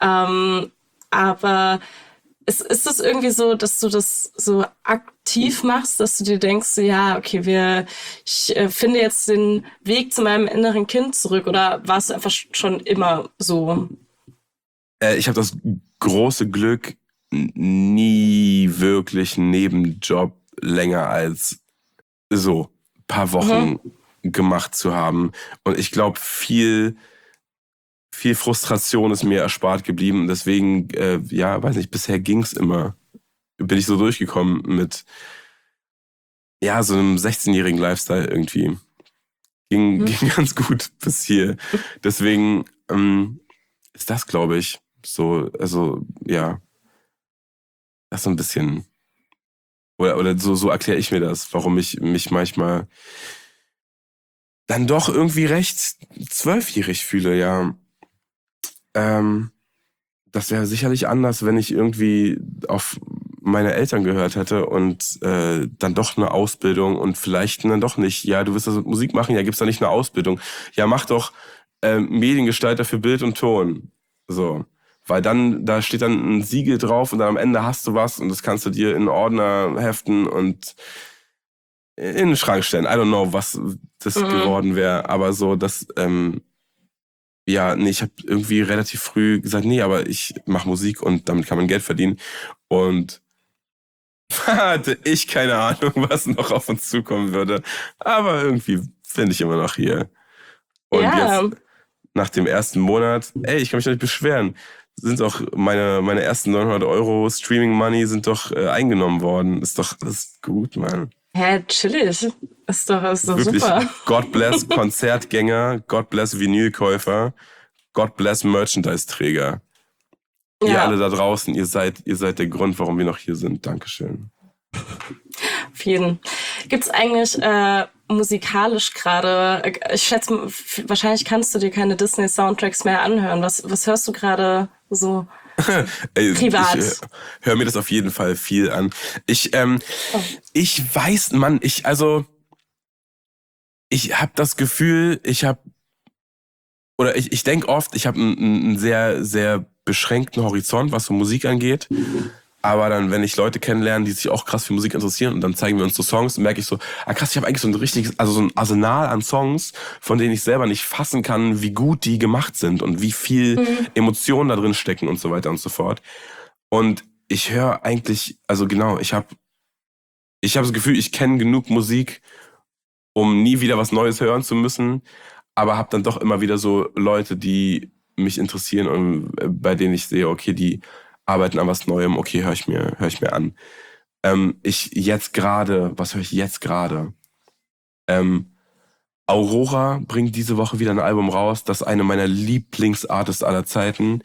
Aber ist es irgendwie so, dass du das so aktiv machst, dass du dir denkst, so, ja, okay, ich finde jetzt den Weg zu meinem inneren Kind zurück, oder war es einfach schon immer so? Ich habe das große Glück, nie wirklich einen Nebenjob länger als so ein paar Wochen gemacht zu haben. Und ich glaube, viel Frustration ist mir erspart geblieben. Deswegen, weiß nicht, bisher ging's immer. Bin ich so durchgekommen mit, ja, so einem 16-jährigen Lifestyle irgendwie. Ging ganz gut bis hier. Deswegen ist das, glaube ich, so, also, ja, das so ein bisschen, oder so erkläre ich mir das, warum ich mich manchmal dann doch irgendwie recht 12-jährig fühle, ja. Das wäre sicherlich anders, wenn ich irgendwie auf meine Eltern gehört hätte und dann doch eine Ausbildung und vielleicht dann doch nicht. Ja, du willst das mit Musik machen? Ja, gibt's da nicht eine Ausbildung? Ja, mach doch Mediengestalter für Bild und Ton. So. Weil dann, da steht dann ein Siegel drauf und dann am Ende hast du was und das kannst du dir in einen Ordner heften und in den Schrank stellen. I don't know, was das geworden wäre, aber so, das, ich habe irgendwie relativ früh gesagt, nee, aber ich mache Musik und damit kann man Geld verdienen. Und hatte ich keine Ahnung, was noch auf uns zukommen würde. Aber irgendwie bin ich immer noch hier. Und jetzt, nach dem ersten Monat, ich kann mich doch nicht beschweren, sind auch meine ersten 900 € Streaming Money sind doch eingenommen worden. Ist doch alles gut, Mann. Hä, chillig. Ist doch wirklich, super. God bless Konzertgänger, God bless Vinylkäufer, God bless Merchandise-Träger. Ja. Ihr alle da draußen, ihr seid der Grund, warum wir noch hier sind. Dankeschön. Vielen. Gibt's eigentlich musikalisch gerade, ich schätze, wahrscheinlich kannst du dir keine Disney-Soundtracks mehr anhören. Was hörst du gerade so privat? Ich höre mir das auf jeden Fall viel an. Ich weiß, Mann, ich habe das Gefühl, ich denke oft, ich habe einen sehr, sehr beschränkten Horizont, was so Musik angeht. Aber dann, wenn ich Leute kennenlerne, die sich auch krass für Musik interessieren und dann zeigen wir uns so Songs, merke ich so, krass, ich habe eigentlich so ein richtiges, also so ein Arsenal an Songs, von denen ich selber nicht fassen kann, wie gut die gemacht sind und wie viel Emotionen da drin stecken und so weiter und so fort. Und ich höre eigentlich, also genau, ich habe das Gefühl, ich kenne genug Musik, um nie wieder was Neues hören zu müssen, aber habe dann doch immer wieder so Leute, die mich interessieren und bei denen ich sehe, okay, die arbeiten an was Neuem, okay, höre ich mir an. Was höre ich jetzt gerade? Aurora bringt diese Woche wieder ein Album raus, das ist eine meiner Lieblingsartists aller Zeiten,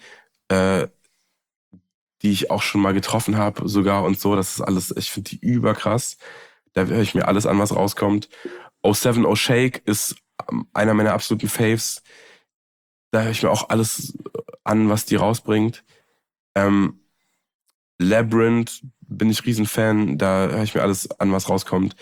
die ich auch schon mal getroffen habe sogar und so, das ist alles, ich finde die überkrass. Da höre ich mir alles an, was rauskommt. 07 O'Shake ist einer meiner absoluten Faves. Da höre ich mir auch alles an, was die rausbringt. Labyrinth bin ich Riesenfan, da höre ich mir alles an, was rauskommt.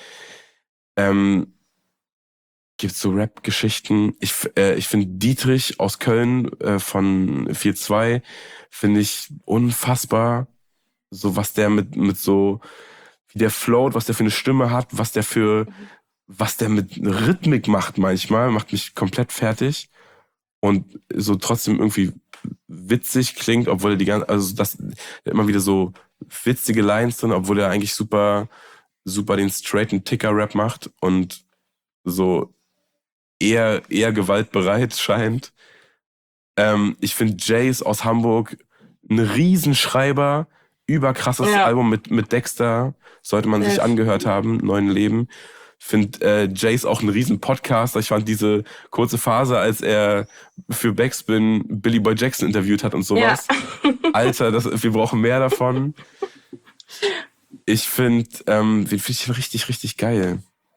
Gibt's so Rap-Geschichten. Ich finde Dietrich aus Köln von 4-2 finde ich unfassbar. So was der mit so, wie der float, was der für eine Stimme hat, was der mit Rhythmik macht manchmal, macht mich komplett fertig. Und so trotzdem irgendwie witzig klingt, obwohl er immer wieder so witzige Lines drin, obwohl er eigentlich super, super den straighten Ticker-Rap macht und so eher gewaltbereit scheint. Ich finde Jace aus Hamburg ein Riesenschreiber, überkrasses Album mit Dexter, sollte man sich angehört haben, Neuen Leben. Finde Jace auch ein riesen Podcaster. Ich fand diese kurze Phase, als er für Backspin Billy Boy Jackson interviewt hat und sowas. Ja. Alter, wir brauchen mehr davon. Ich finde, den finde ich richtig, richtig geil.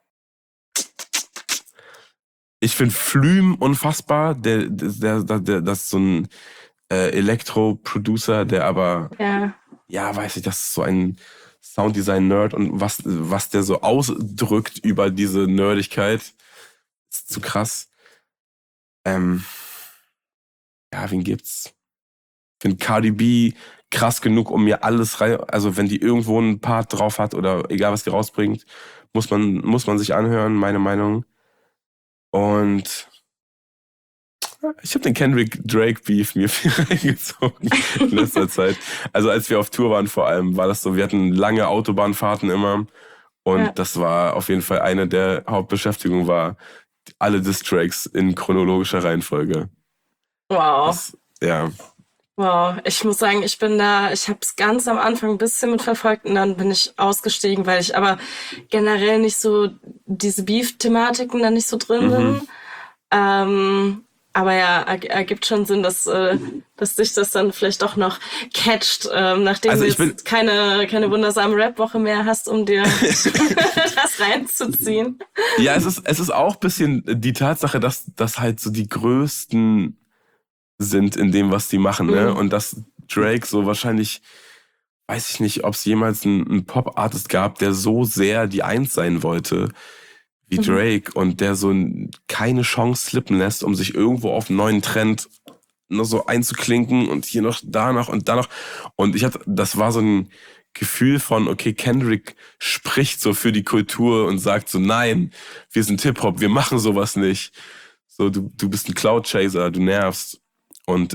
Ich finde Flüm unfassbar. Das ist so ein Elektro-Producer, der aber, weiß ich, das ist so ein Sounddesign-Nerd und was der so ausdrückt über diese Nerdigkeit, ist zu krass. Wen gibt's? Ich finde Cardi B krass genug, um mir alles rein, also wenn die irgendwo einen Part drauf hat oder egal was die rausbringt, muss man sich anhören, meine Meinung. Und ich habe den Kendrick Drake Beef mir viel reingezogen in letzter Zeit. Also als wir auf Tour waren vor allem, war das so, wir hatten lange Autobahnfahrten immer und das war auf jeden Fall eine der Hauptbeschäftigungen, war alle Diss-Tracks in chronologischer Reihenfolge. Wow. Wow, ich muss sagen, ich habe es ganz am Anfang ein bisschen mitverfolgt und dann bin ich ausgestiegen, weil ich aber generell nicht so diese Beef-Thematiken da nicht so drin bin. Aber ja, ergibt schon Sinn, dass dich das dann vielleicht doch noch catcht, nachdem du jetzt keine wundersame Rap-Woche mehr hast, um dir das reinzuziehen. Ja, es ist auch ein bisschen die Tatsache, dass das halt so die Größten sind in dem, was die machen, ne? Und dass Drake so wahrscheinlich, weiß ich nicht, ob es jemals einen Pop-Artist gab, der so sehr die Eins sein wollte wie Drake und der so keine Chance slippen lässt, um sich irgendwo auf einen neuen Trend nur so einzuklinken und hier noch, da noch und da noch. Und das war so ein Gefühl von, okay, Kendrick spricht so für die Kultur und sagt so, nein, wir sind Hip-Hop, wir machen sowas nicht. So, du bist ein Cloud-Chaser, du nervst. Und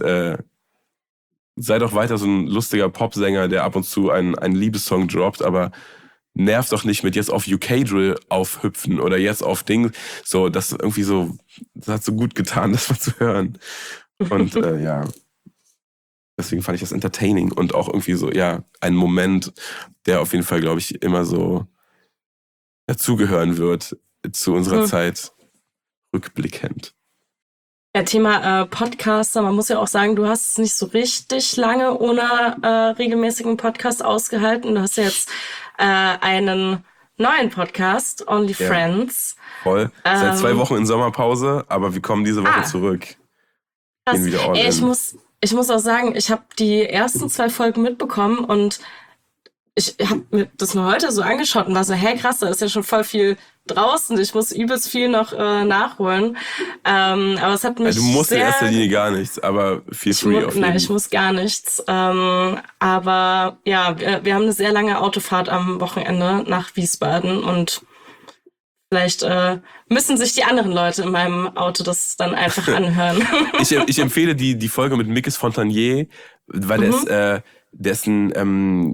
sei doch weiter so ein lustiger Popsänger, der ab und zu einen Liebessong droppt, aber nerv doch nicht mit jetzt auf UK-Drill aufhüpfen oder jetzt auf Ding. So, das irgendwie so, das hat so gut getan, das mal zu hören. Und deswegen fand ich das entertaining und auch irgendwie so, ein Moment, der auf jeden Fall, glaube ich, immer so dazugehören wird zu unserer Zeit rückblickend. Ja, Thema Podcaster, man muss ja auch sagen, du hast es nicht so richtig lange ohne regelmäßigen Podcast ausgehalten. Du hast ja jetzt einen neuen Podcast, Only Friends. Voll. Seit 2 Wochen in Sommerpause, aber wir kommen diese Woche zurück. Gehen wieder all in. Ich muss auch sagen, ich habe die ersten 2 Folgen mitbekommen und ich habe mir das nur heute so angeschaut und war so, hey krass, da ist ja schon voll viel draußen. Ich muss übelst viel noch nachholen. Aber es hat mich Du musst in sehr... erster Linie gar nichts, aber feel free auf jeden Fall. Nein, ich muss gar nichts. Aber ja, wir haben eine sehr lange Autofahrt am Wochenende nach Wiesbaden und vielleicht müssen sich die anderen Leute in meinem Auto das dann einfach anhören. Ich empfehle die Folge mit Mikis Fontanier, weil der ist ein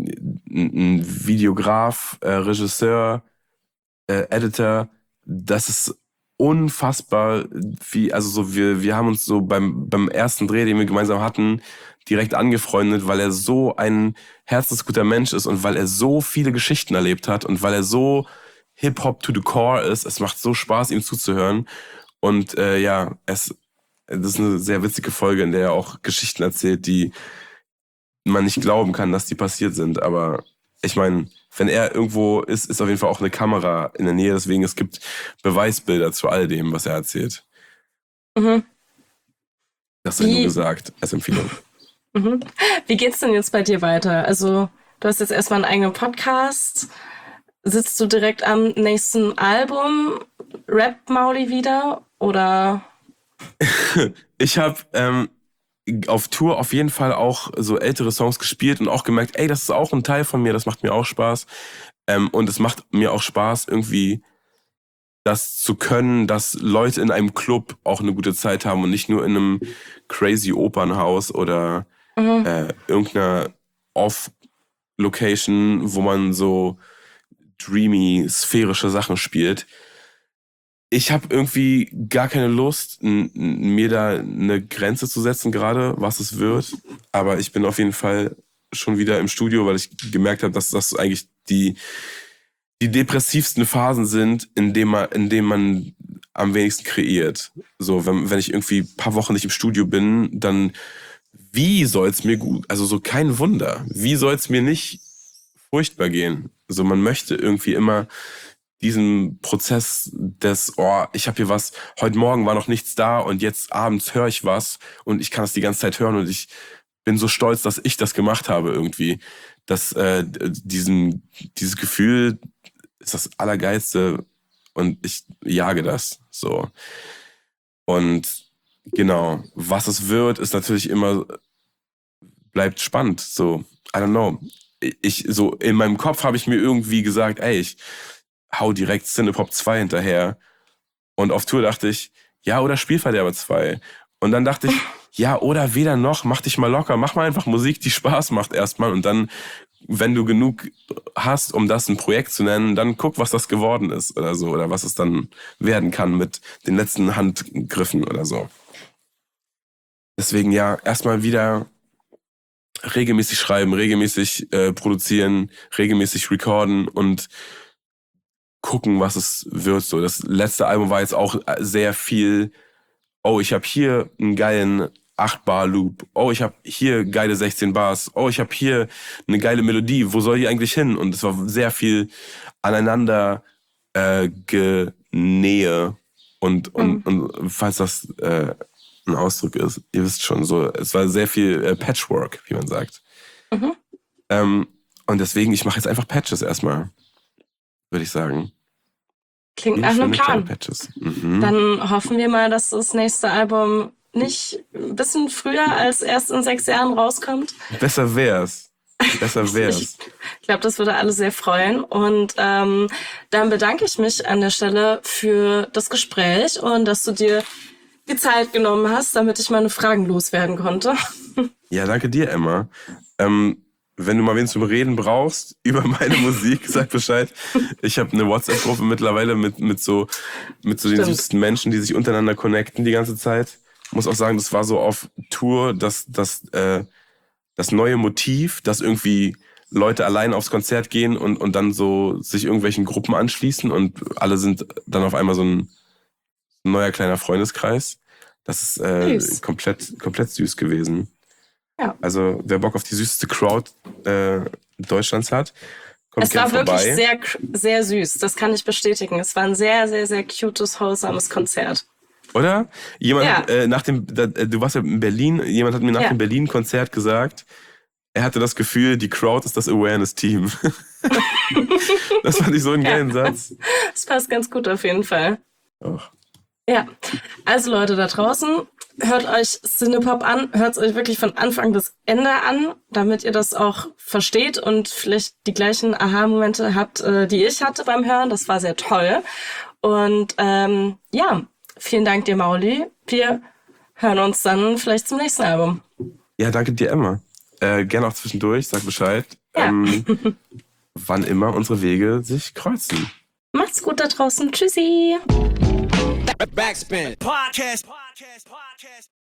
Videograf, Regisseur, Editor. Das ist unfassbar, wir haben uns so beim ersten Dreh, den wir gemeinsam hatten, direkt angefreundet, weil er so ein herzensguter Mensch ist und weil er so viele Geschichten erlebt hat und weil er so Hip-Hop to the core ist. Es macht so Spaß, ihm zuzuhören. Und das ist eine sehr witzige Folge, in der er auch Geschichten erzählt, die man nicht glauben kann, dass die passiert sind. Aber ich meine, wenn er irgendwo ist auf jeden Fall auch eine Kamera in der Nähe. Deswegen, es gibt Beweisbilder zu all dem, was er erzählt. Mhm. Das sei nur gesagt, als Empfehlung. Mhm. Wie geht's denn jetzt bei dir weiter? Also, du hast jetzt erstmal einen eigenen Podcast. Sitzt du direkt am nächsten Album? Rappt Mauli wieder? Oder? Ich habe auf Tour auf jeden Fall auch so ältere Songs gespielt und auch gemerkt, ey, das ist auch ein Teil von mir, das macht mir auch Spaß. Und es macht mir auch Spaß, irgendwie das zu können, dass Leute in einem Club auch eine gute Zeit haben und nicht nur in einem crazy Opernhaus oder irgendeiner Off-Location, wo man so dreamy, sphärische Sachen spielt. Ich habe irgendwie gar keine Lust, mir da eine Grenze zu setzen gerade, was es wird. Aber ich bin auf jeden Fall schon wieder im Studio, weil ich gemerkt habe, dass das eigentlich die depressivsten Phasen sind, in denen man am wenigsten kreiert. So, wenn ich irgendwie ein paar Wochen nicht im Studio bin, dann wie soll's mir gut, also so kein Wunder, wie soll's mir nicht furchtbar gehen? Also man möchte irgendwie immer diesen Prozess des, ich habe hier was, heute Morgen war noch nichts da und jetzt abends höre ich was und ich kann das die ganze Zeit hören und ich bin so stolz, dass ich das gemacht habe irgendwie. Dass dieses Gefühl ist das Allergeilste und ich jage das so. Und genau, was es wird, ist natürlich immer, bleibt spannend. So, I don't know. So in meinem Kopf habe ich mir irgendwie gesagt, ey, ich hau direkt Cinepop 2 hinterher. Und auf Tour dachte ich, ja, oder Spielverderber 2. Und dann dachte ich, ja, oder weder noch, mach dich mal locker, mach mal einfach Musik, die Spaß macht erstmal. Und dann, wenn du genug hast, um das ein Projekt zu nennen, dann guck, was das geworden ist oder so. Oder was es dann werden kann mit den letzten Handgriffen oder so. Deswegen ja, erstmal wieder regelmäßig schreiben, regelmäßig produzieren, regelmäßig recorden und gucken, was es wird. So, das letzte Album war jetzt auch sehr viel, ich habe hier einen geilen 8-Bar-Loop. Ich habe hier geile 16 Bars. Ich habe hier eine geile Melodie. Wo soll die eigentlich hin? Und es war sehr viel aneinander Genähe und falls das ein Ausdruck ist, ihr wisst schon, so, es war sehr viel Patchwork, wie man sagt. Und deswegen, ich mache jetzt einfach Patches erstmal, würde ich sagen. Klingt nach einem Plan. Patches. Dann hoffen wir mal, dass das nächste Album nicht ein bisschen früher als erst in 6 Jahren rauskommt. Besser wär's. Ich glaube, das würde alle sehr freuen. Und dann bedanke ich mich an der Stelle für das Gespräch und dass du dir die Zeit genommen hast, damit ich meine Fragen loswerden konnte. Ja, danke dir, Emma. Wenn du mal wen zum Reden brauchst über meine Musik, sag Bescheid. Ich habe eine WhatsApp-Gruppe mittlerweile mit so den süßesten Menschen, die sich untereinander connecten die ganze Zeit. Muss auch sagen, das war so auf Tour, das neue Motiv, dass irgendwie Leute allein aufs Konzert gehen und dann so sich irgendwelchen Gruppen anschließen und alle sind dann auf einmal so ein neuer kleiner Freundeskreis. Das ist komplett süß gewesen. Ja. Also wer Bock auf die süßeste Crowd Deutschlands hat, kommt gerne vorbei. Es war wirklich sehr, sehr süß. Das kann ich bestätigen. Es war ein sehr, sehr, sehr cutes, wholesomes Konzert. Oder? Jemand du warst ja in Berlin, jemand hat mir nach dem Berlin-Konzert gesagt, er hatte das Gefühl, die Crowd ist das Awareness-Team. Das fand ich so einen geilen Satz. Das passt ganz gut auf jeden Fall. Ach. Ja, also Leute da draußen, hört euch Cinepop an, hört es euch wirklich von Anfang bis Ende an, damit ihr das auch versteht und vielleicht die gleichen Aha-Momente habt, die ich hatte beim Hören. Das war sehr toll. Und ja, vielen Dank dir, Mauli. Wir hören uns dann vielleicht zum nächsten Album. Ja, danke dir, Emma. Gerne auch zwischendurch, sag Bescheid. Ja. Wann immer unsere Wege sich kreuzen. Macht's gut da draußen. Tschüssi. Backspin. Podcast.